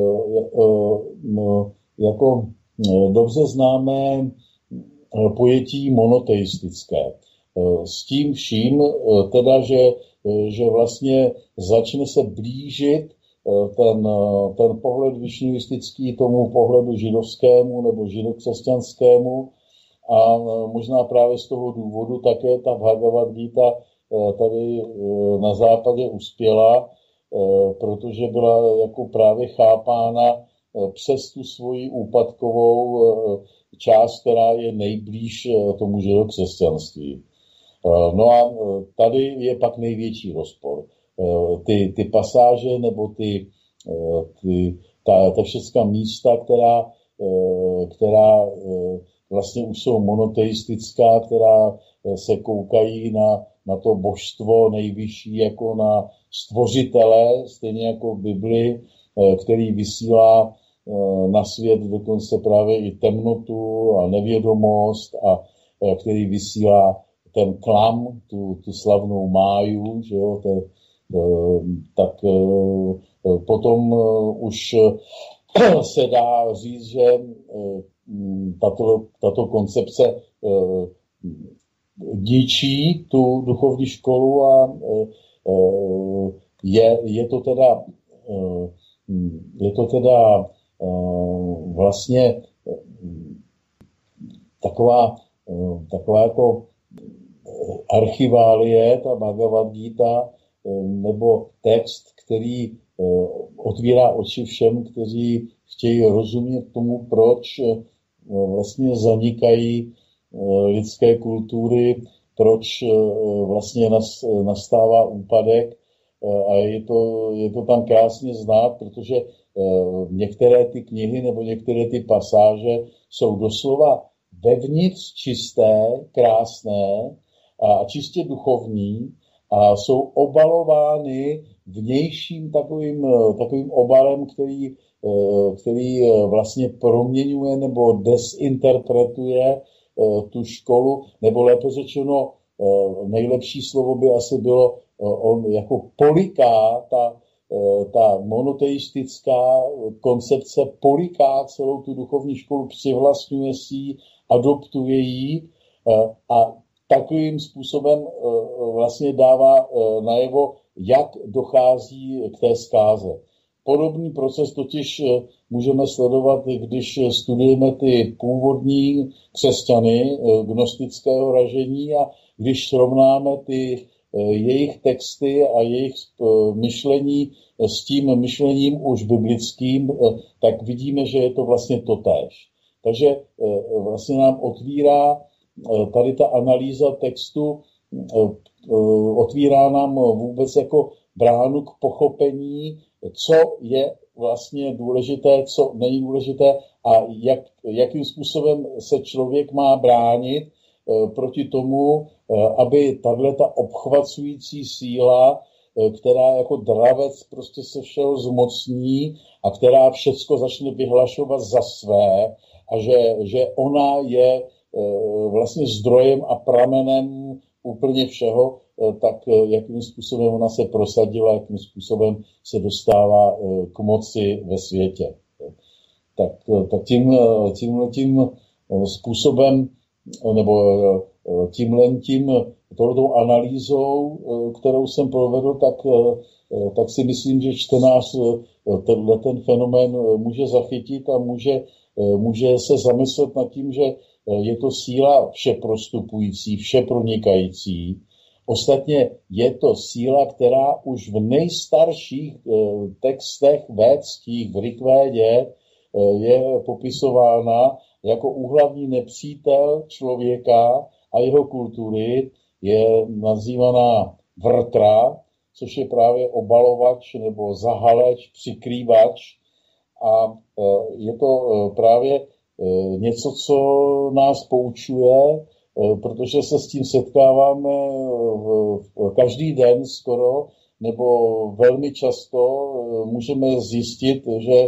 D: jako dobře známé pojetí monoteistické. S tím vším, teda, že, že vlastně začne se blížit ten, ten pohled višnuistický tomu pohledu židovskému nebo židokřesťanskému a možná právě z toho důvodu také ta Bhagavad Gita tady na západě uspěla, protože byla jako právě chápána přes tu svoji úpadkovou část, která je nejblíž tomu židokřesťanství. No a tady je pak největší rozpor. Ty, ty pasáže nebo ty, ty, ta, ta všechna místa, která, která vlastně už jsou monoteistická, která se koukají na, na to božstvo nejvyšší jako na stvořitele, stejně jako v Bibli, který vysílá na svět dokonce právě i temnotu a nevědomost a který vysílá ten klam, tu, tu slavnou máju, že jo, to, tak potom už se dá říct, že tato, tato koncepce ničí tu duchovní školu a je, je to teda je to teda vlastně taková, taková jako archiválie, ta Bhagavad Gita, nebo text, který otvírá oči všem, kteří chtějí rozumět tomu, proč vlastně zanikají lidské kultury, proč vlastně nastává úpadek. A je to, je to tam krásně znát, protože některé ty knihy nebo některé ty pasáže jsou doslova vevnitř čisté, krásné a čistě duchovní a jsou obalovány vnějším takovým, takovým obalem, který, který vlastně proměňuje nebo desinterpretuje tu školu, nebo lépe řečeno, nejlepší slovo by asi bylo, on jako poliká, ta, ta monoteistická koncepce poliká celou tu duchovní školu, přivlastňuje si ji, adoptuje ji a takovým způsobem vlastně dává najevo, jak dochází k té zkáze. podobný proces totiž můžeme sledovat, když studujeme ty původní křesťany gnostického ražení a když srovnáme ty jejich texty a jejich myšlení s tím myšlením už biblickým, tak vidíme, že je to vlastně totéž. Takže vlastně nám otvírá tady ta analýza textu, otvírá nám vůbec jako bránu k pochopení, co je vlastně důležité, co není důležité a jak, jakým způsobem se člověk má bránit proti tomu, aby tato obchvacující síla, která jako dravec prostě se všeho zmocní a která všecko začne vyhlašovat za své a že, že ona je vlastně zdrojem a pramenem úplně všeho, tak jakým způsobem ona se prosadila, jakým způsobem se dostává k moci ve světě. Tak, tak tím, tím, tím způsobem, nebo tímhle tím, tohletou analýzou, kterou jsem provedl, tak, tak si myslím, že čtenář tenhle ten fenomén může zachytit a může, může se zamyslet nad tím, že je to síla všeprostupující, všepronikající. Ostatně je to síla, která už v nejstarších textech védských v Rigvédě je popisována jako úhlavní nepřítel člověka a jeho kultury, je nazývaná vrtra, což je právě obalovač nebo zahaleč, přikrývač. A je to právě něco, co nás poučuje, protože se s tím setkáváme každý den skoro, nebo velmi často můžeme zjistit, že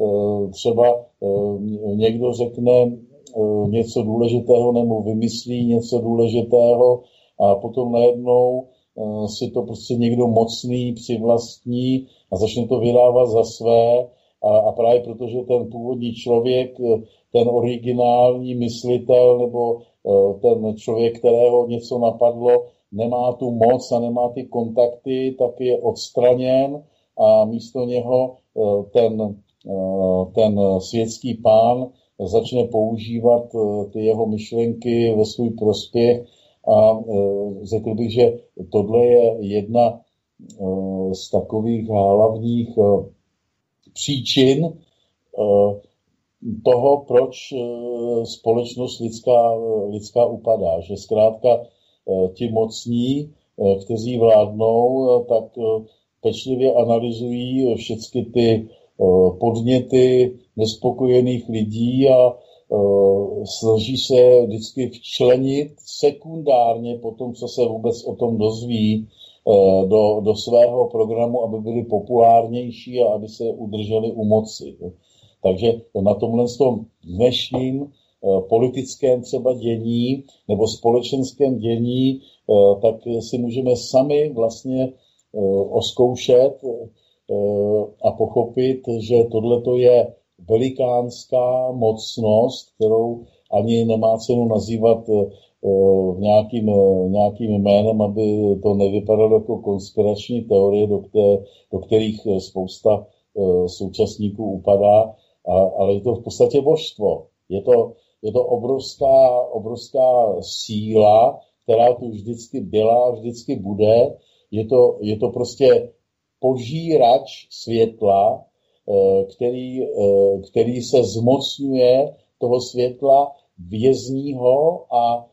D: třeba někdo řekne něco důležitého nebo vymyslí něco důležitého a potom najednou si to prostě někdo mocný přivlastní a začne to vydávat za své a, a právě protože ten původní člověk, ten originální myslitel nebo ten člověk, kterého něco napadlo, nemá tu moc a nemá ty kontakty, tak je odstraněn a místo něho ten, ten světský pán začne používat ty jeho myšlenky ve svůj prospěch a řekl bych, že tohle je jedna z takových hlavních příčin toho, proč společnost lidská, lidská upadá. Že zkrátka ti mocní, kteří vládnou, tak pečlivě analyzují všechny ty podněty nespokojených lidí a snaží se vždycky včlenit sekundárně po tom, co se vůbec o tom dozví, do, do svého programu, aby byli populárnější a aby se udrželi u moci. Takže na tomhle tom dnešním politickém třeba dění nebo společenském dění, tak si můžeme sami vlastně oskoušet a pochopit, že tohleto je velikánská mocnost, kterou ani nemá cenu nazývat nějakým, nějakým jménem, aby to nevypadalo jako konspirační teorie, do, které, do kterých spousta současníků upadá, a, ale je to v podstatě božstvo. Je to, je to obrovská, obrovská síla, která tu vždycky byla a vždycky bude. Je to, je to prostě požírač světla, který, který se zmocňuje toho světla, vězní ho a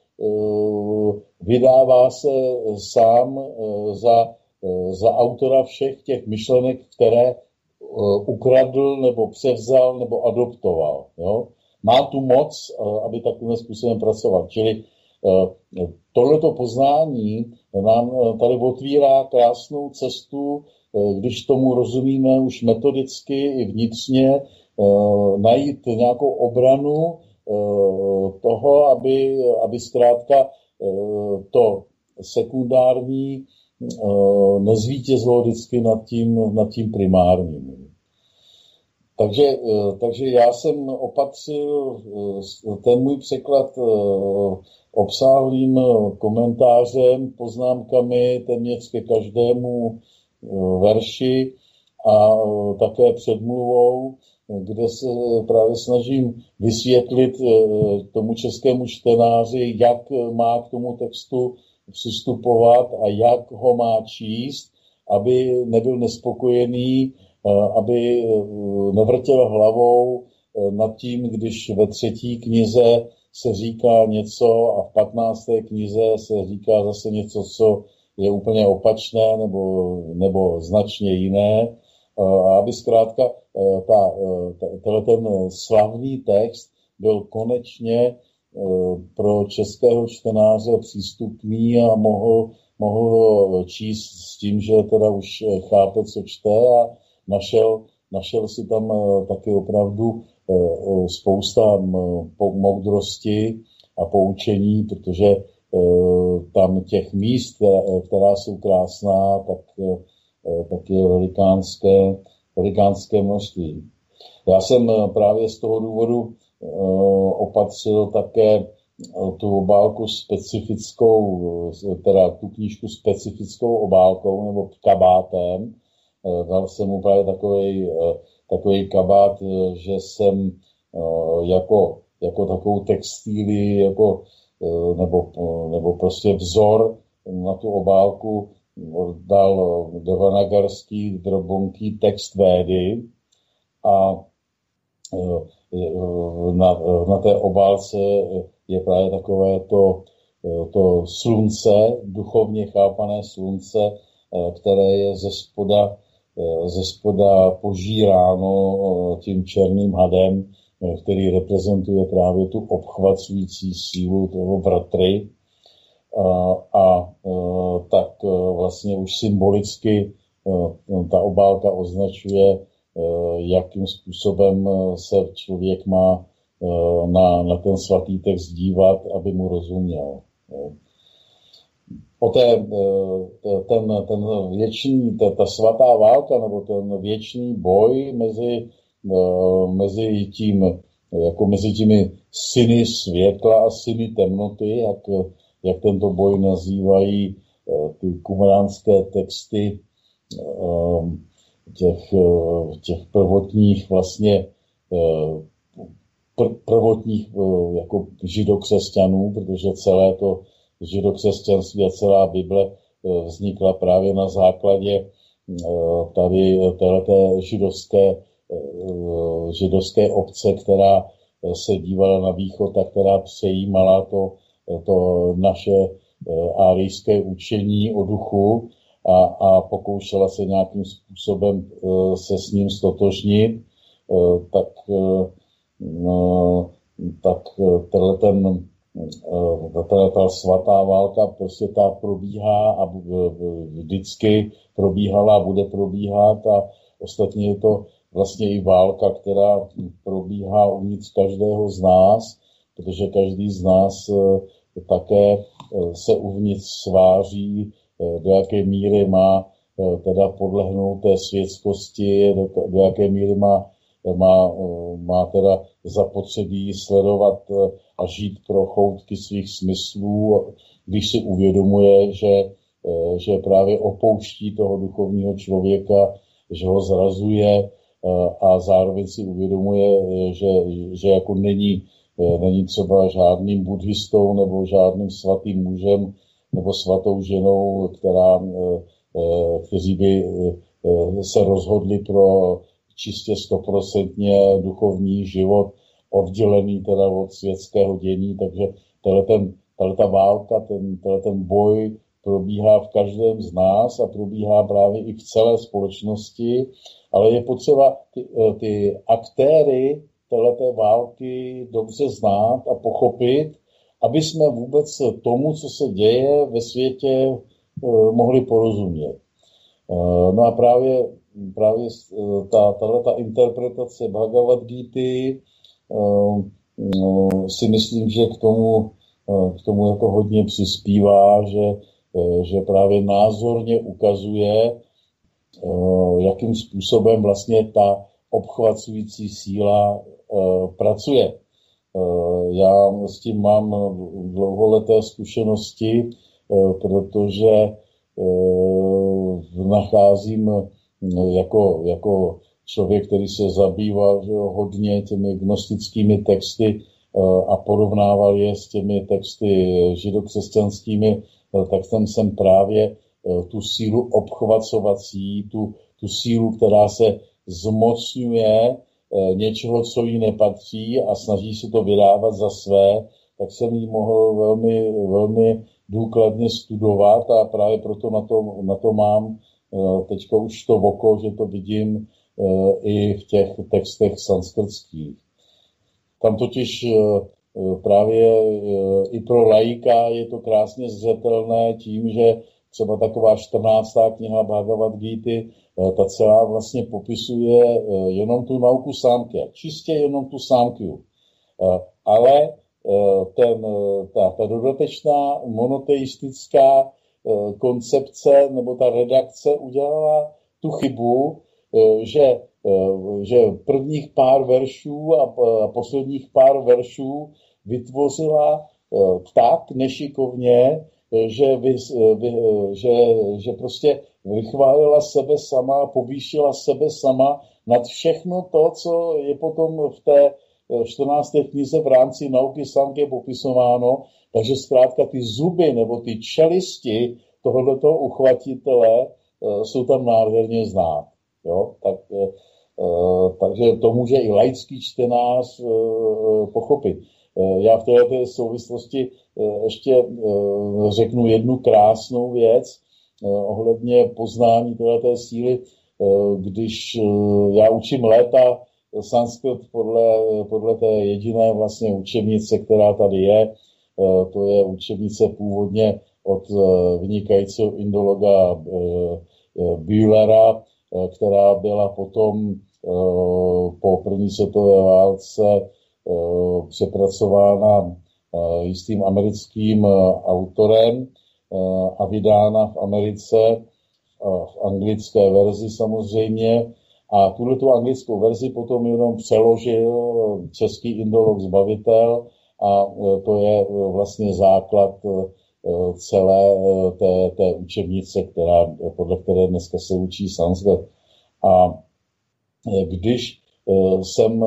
D: vydává se sám za, za autora všech těch myšlenek, které ukradl nebo převzal nebo adoptoval. Jo? Má tu moc, aby takovým způsobem pracoval. Čili tohleto poznání nám tady otvírá krásnou cestu, když tomu rozumíme už metodicky i vnitřně, najít nějakou obranu toho, aby, aby zkrátka to sekundární nezvítězilo vždycky nad tím, nad tím primárním. Takže, takže já jsem opatřil ten můj překlad obsáhlým komentářem, poznámkami téměř ke každému verši a také předmluvou, kde se právě snažím vysvětlit tomu českému čtenáři, jak má k tomu textu přistupovat a jak ho má číst, aby nebyl nespokojený, aby nevrtěl hlavou nad tím, když ve třetí knize se říká něco a v patnácté knize se říká zase něco, co je úplně opačné nebo, nebo značně jiné. A aby zkrátka ta, ta, ten slavný text byl konečně pro českého čtenáře přístupný a mohl, mohl číst s tím, že teda už chápe, co čte, a našel, našel si tam taky opravdu spousta moudrosti a poučení, protože tam těch míst, která jsou krásná, tak, tak je velikánské, velikánské množství. Já jsem právě z toho důvodu opatřil také tu obálku specifickou, teda tu knížku specifickou obálkou nebo kabátem. Dal jsem mu právě takový, takový kabát, že jsem jako, jako takovou textílii, jako, nebo, nebo prostě vzor na tu obálku dal devanagarský drobonký text Védy a na, na té obálce je právě takové to, to slunce, duchovně chápané slunce, které je ze spoda, ze spoda požíráno tím černým hadem, který reprezentuje právě tu obchvacující sílu toho vratry. A, a tak vlastně už symbolicky ta obálka označuje, jakým způsobem se člověk má na, na ten svatý text dívat, aby mu rozuměl. Poté ten, ten věčný, ta, ta svatá válka nebo ten věčný boj mezi, mezi tím, jako mezi těmi syny světla a syny temnoty, jak, jak tento boj nazývají ty kumránské texty těch, těch prvotních vlastně pr- prvotních jako židokřesťanů, protože celé to židokřesťanství a celá Bible vznikla právě na základě tady téhleté židovské, židovské obce, která se dívala na východ a která přejímala to, to naše árijské učení o duchu a, a pokoušela se nějakým způsobem se s ním stotožnit, tak, tak ten Ta, ta svatá válka prostě ta probíhá a vždycky probíhala a bude probíhat a ostatně je to vlastně i válka, která probíhá uvnitř každého z nás, protože každý z nás také se uvnitř sváří, do jaké míry má teda podlehnout té světskosti, do, do jaké míry má Má, má teda zapotřebí sledovat a žít pro choutky svých smyslů, když si uvědomuje, že, že právě opouští toho duchovního člověka, že ho zrazuje a zároveň si uvědomuje, že, že jako není, není třeba žádným buddhistou nebo žádným svatým mužem nebo svatou ženou, která, kteří by se rozhodli pro čistě stoprocentně duchovní život, oddělený teda od světského dění, takže ta válka, ten, ten boj probíhá v každém z nás a probíhá právě i v celé společnosti, ale je potřeba ty, ty aktéry téhleté války dobře znát a pochopit, aby jsme vůbec tomu, co se děje ve světě, mohli porozumět. No a právě Právě ta, ta interpretace Bhagavad Gity uh, uh, si myslím, že k tomu, uh, k tomu jako hodně přispívá, že, uh, že právě názorně ukazuje, uh, jakým způsobem vlastně ta obchvacující síla uh, pracuje. Uh, já s tím mám dlouholeté zkušenosti, uh, protože uh, nacházím jako, jako člověk, který se zabýval že jo, hodně těmi gnostickými texty a porovnával je s těmi texty židokřesťanskými, tak tam jsem právě tu sílu obchvacovací, tu, tu sílu, která se zmocňuje něčeho, co jí nepatří a snaží se to vydávat za své, tak jsem ji mohl velmi, velmi důkladně studovat a právě proto na to, na to mám teďka už to oko, že to vidím i v těch textech sanskrtských. Tam totiž právě i pro laika je to krásně zřetelné tím, že třeba taková čtrnáctá kniha Bhagavad Gíty, ta celá vlastně popisuje jenom tu nauku sámky, čistě jenom tu sámkyu. Ale ten, ta, ta dodatečná monoteistická koncepce nebo ta redakce udělala tu chybu, že, že prvních pár veršů a posledních pár veršů vytvořila tak nešikovně, že, vy, vy, že, že prostě vychválila sebe sama, povýšila sebe sama nad všechno to, co je potom v té čtrnácté knize v rámci nauky sámky popisováno, takže zkrátka ty zuby nebo ty čelisti tohoto uchvatitele jsou tam nádherně znát. Jo? Tak, takže to může i laický čtenář pochopit. Já v této souvislosti ještě řeknu jednu krásnou věc ohledně poznání této síly, když já učím léta sanskrt podle, podle té jediné vlastně učebnice, která tady je. To je učebnice původně od vynikajícího indologa Bühlera, která byla potom po první světové válce přepracována jistým americkým autorem a vydána v Americe v anglické verzi samozřejmě. A tuhletu anglickou verzi potom jenom přeložil český indolog Zbavitel a to je vlastně základ celé té, té učebnice, která, podle které dneska se učí sanskrt. A když jsem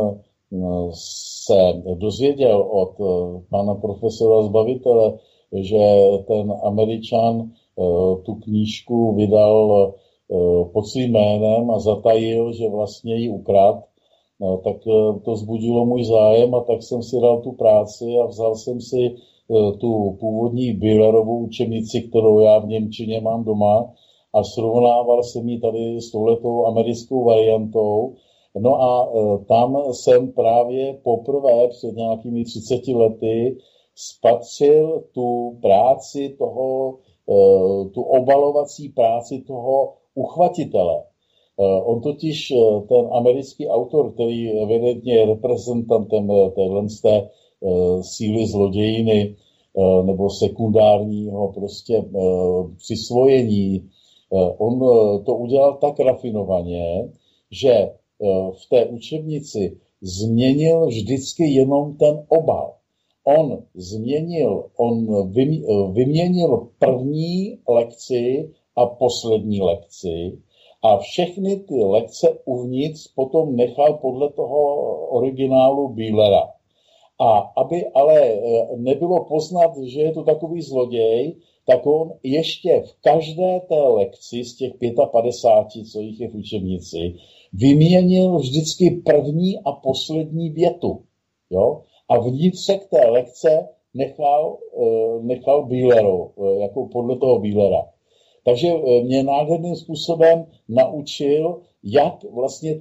D: se dozvěděl od pana profesora Zbavitele, že ten Američan tu knížku vydal pod svým jménem a zatajil, že vlastně ji ukradl, tak to vzbudilo můj zájem a tak jsem si dal tu práci a vzal jsem si tu původní Bühlerovu učebnici, kterou já v němčině mám doma a srovnával jsem ji tady s touhletou americkou variantou. No a tam jsem právě poprvé před nějakými třiceti lety spatřil tu práci toho, tu obalovací práci toho uchvatitele. On totiž, ten americký autor, který evidentně je reprezentantem téhle té síly zlodějiny nebo sekundárního prostě přisvojení, on to udělal tak rafinovaně, že v té učebnici změnil vždycky jenom ten obal. On změnil, on vyměnil první lekci a poslední lekci a všechny ty lekce uvnitř potom nechal podle toho originálu Bühlera. A aby ale nebylo poznat, že je to takový zloděj, tak on ještě v každé té lekci z těch padesát pět, co jich je v učebnici, vyměnil vždycky první a poslední větu. Jo? A vnitřek té lekce nechal, nechal Bühleru, jako podle toho Bühlera. Takže mě nádherným způsobem naučil, jak vlastně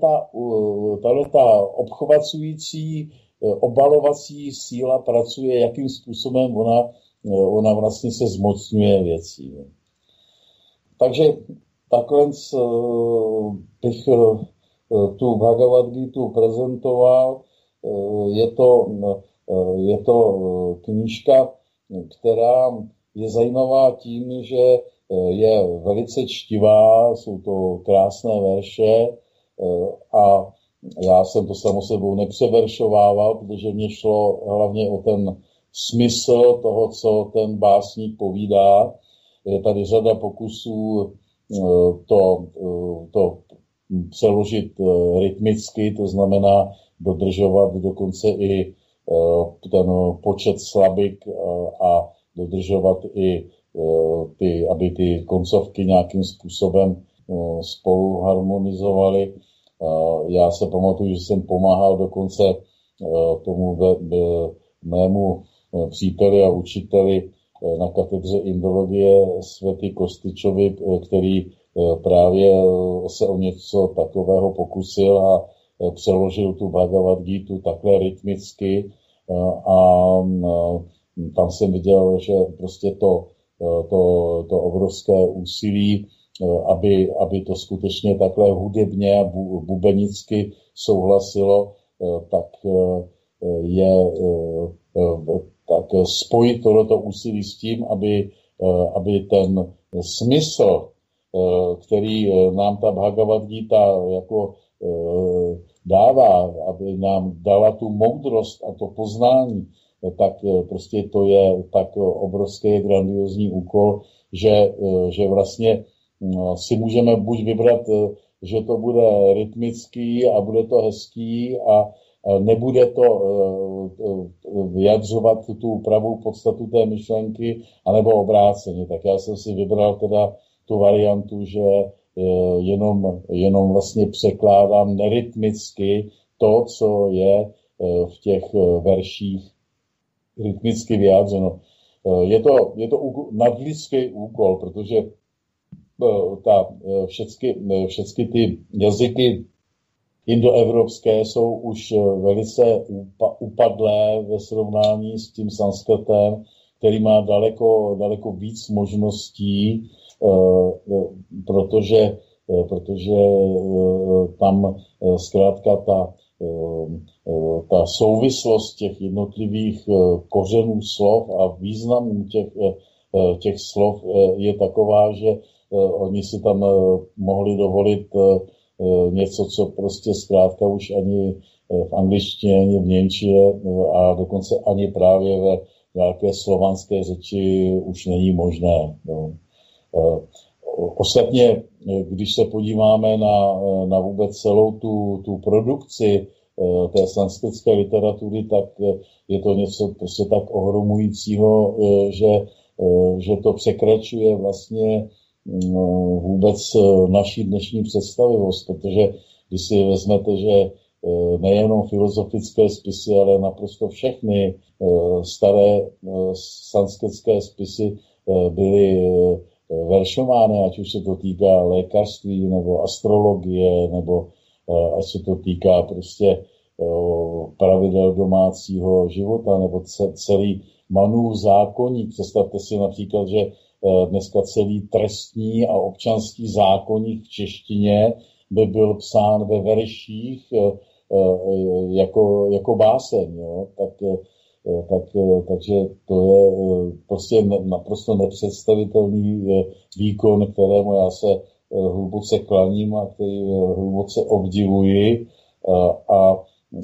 D: tato obchovacující, obalovací síla pracuje, jakým způsobem ona, ona vlastně se zmocňuje věcí. Takže takhle bych tu Bhagavad Gítu prezentoval. Je to, je to knížka, která je zajímavá tím, že je velice čtivá, jsou to krásné verše a já jsem to samo sebou nepřeveršovával, protože mě šlo hlavně o ten smysl toho, co ten básník povídá. Je tady řada pokusů to, to přeložit rytmicky, to znamená dodržovat dokonce i ten počet slabik a dodržovat i ty, aby ty koncovky nějakým způsobem spolu harmonizovaly. Já se pamatuju, že jsem pomáhal dokonce tomu mému příteli a učiteli na katedře indologie Světy Kostyčovi, který právě se o něco takového pokusil a přeložil tu Bhagavad Gítu takhle rytmicky a tam jsem viděl, že prostě to, to, to obrovské úsilí, aby, aby to skutečně takhle hudebně a bubenicky souhlasilo, tak je tak spojit tohleto úsilí s tím, aby, aby ten smysl, který nám ta Bhagavad Gita jako dává, aby nám dala tu moudrost a to poznání, tak prostě to je tak obrovský grandiozní úkol, že, že vlastně si můžeme buď vybrat, že to bude rytmický a bude to hezký a nebude to vyjadřovat tu pravou podstatu té myšlenky, anebo obráceně. Tak já jsem si vybral teda tu variantu, že jenom, jenom vlastně překládám nerytmicky to, co je v těch verších rytmicky vyjádřeno. Je to, je to nadlidský úkol, protože ta, všechny, všechny ty jazyky indoevropské jsou už velice upadlé ve srovnání s tím sanskritem, který má daleko, daleko víc možností, protože, protože tam zkrátka ta, ta souvislost těch jednotlivých kořenů slov a významů těch, těch slov je taková, že oni si tam mohli dovolit něco, co prostě zkrátka už ani v angličtině, ani v němčině a dokonce ani právě ve nějaké slovanské řeči už není možné. No. Ostatně, když se podíváme na, na vůbec celou tu, tu produkci té sanskritské literatury, tak je to něco prostě tak ohromujícího, že, že to překračuje vlastně vůbec naší dnešní představivost, protože když si vezmete, že nejenom filozofické spisy, ale naprosto všechny staré sanskritské spisy byly veršovány, ať už se to týká lékařství, nebo astrologie, nebo ať se to týká prostě pravidel domácího života, nebo celý Manův zákoník. Představte si například, že dneska celý trestní a občanský zákoník v češtině by byl psán ve verších jako, jako báseň. Jo? Tak, tak, takže to je prostě naprosto nepředstavitelný výkon, kterému já se hluboce klaním a který hluboce obdivuji. A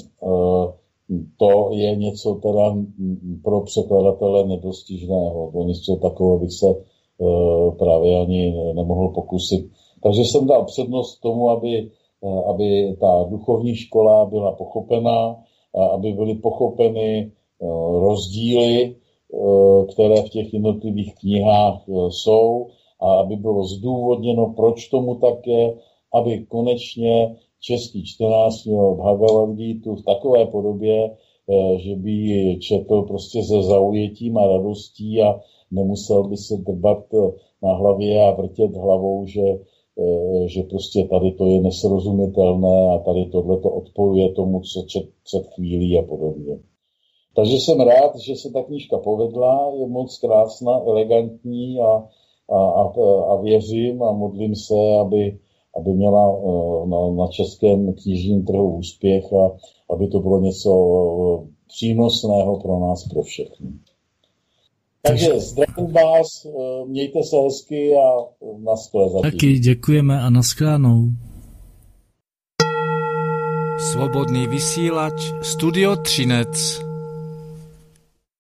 D: to je něco teda pro překladatele nedostižného. To něco takového bych se právě ani nemohl pokusit. Takže jsem dal přednost tomu, aby, aby ta duchovní škola byla pochopená, aby byly pochopeny rozdíly, které v těch jednotlivých knihách jsou a aby bylo zdůvodněno, proč tomu tak je, aby konečně český čtenář měl Bhagavad Gítu v takové podobě, že by ji četl prostě se zaujetím a radostí a nemusel by se drbat na hlavě a vrtět hlavou, že, že prostě tady to je nesrozumitelné a tady tohleto odpojuje tomu, co čet před chvílí a podobně. Takže jsem rád, že se ta knížka povedla, je moc krásná, elegantní a, a, a, a věřím a modlím se, aby, aby měla na, na českém knižním trhu úspěch a aby to bylo něco přínosného pro nás, pro všechny. Takže zdravím vás, mějte se hezky a naschle zatím.
B: Taky děkujeme a naschledanou.
F: Slobodný vysílač Studio Třinec.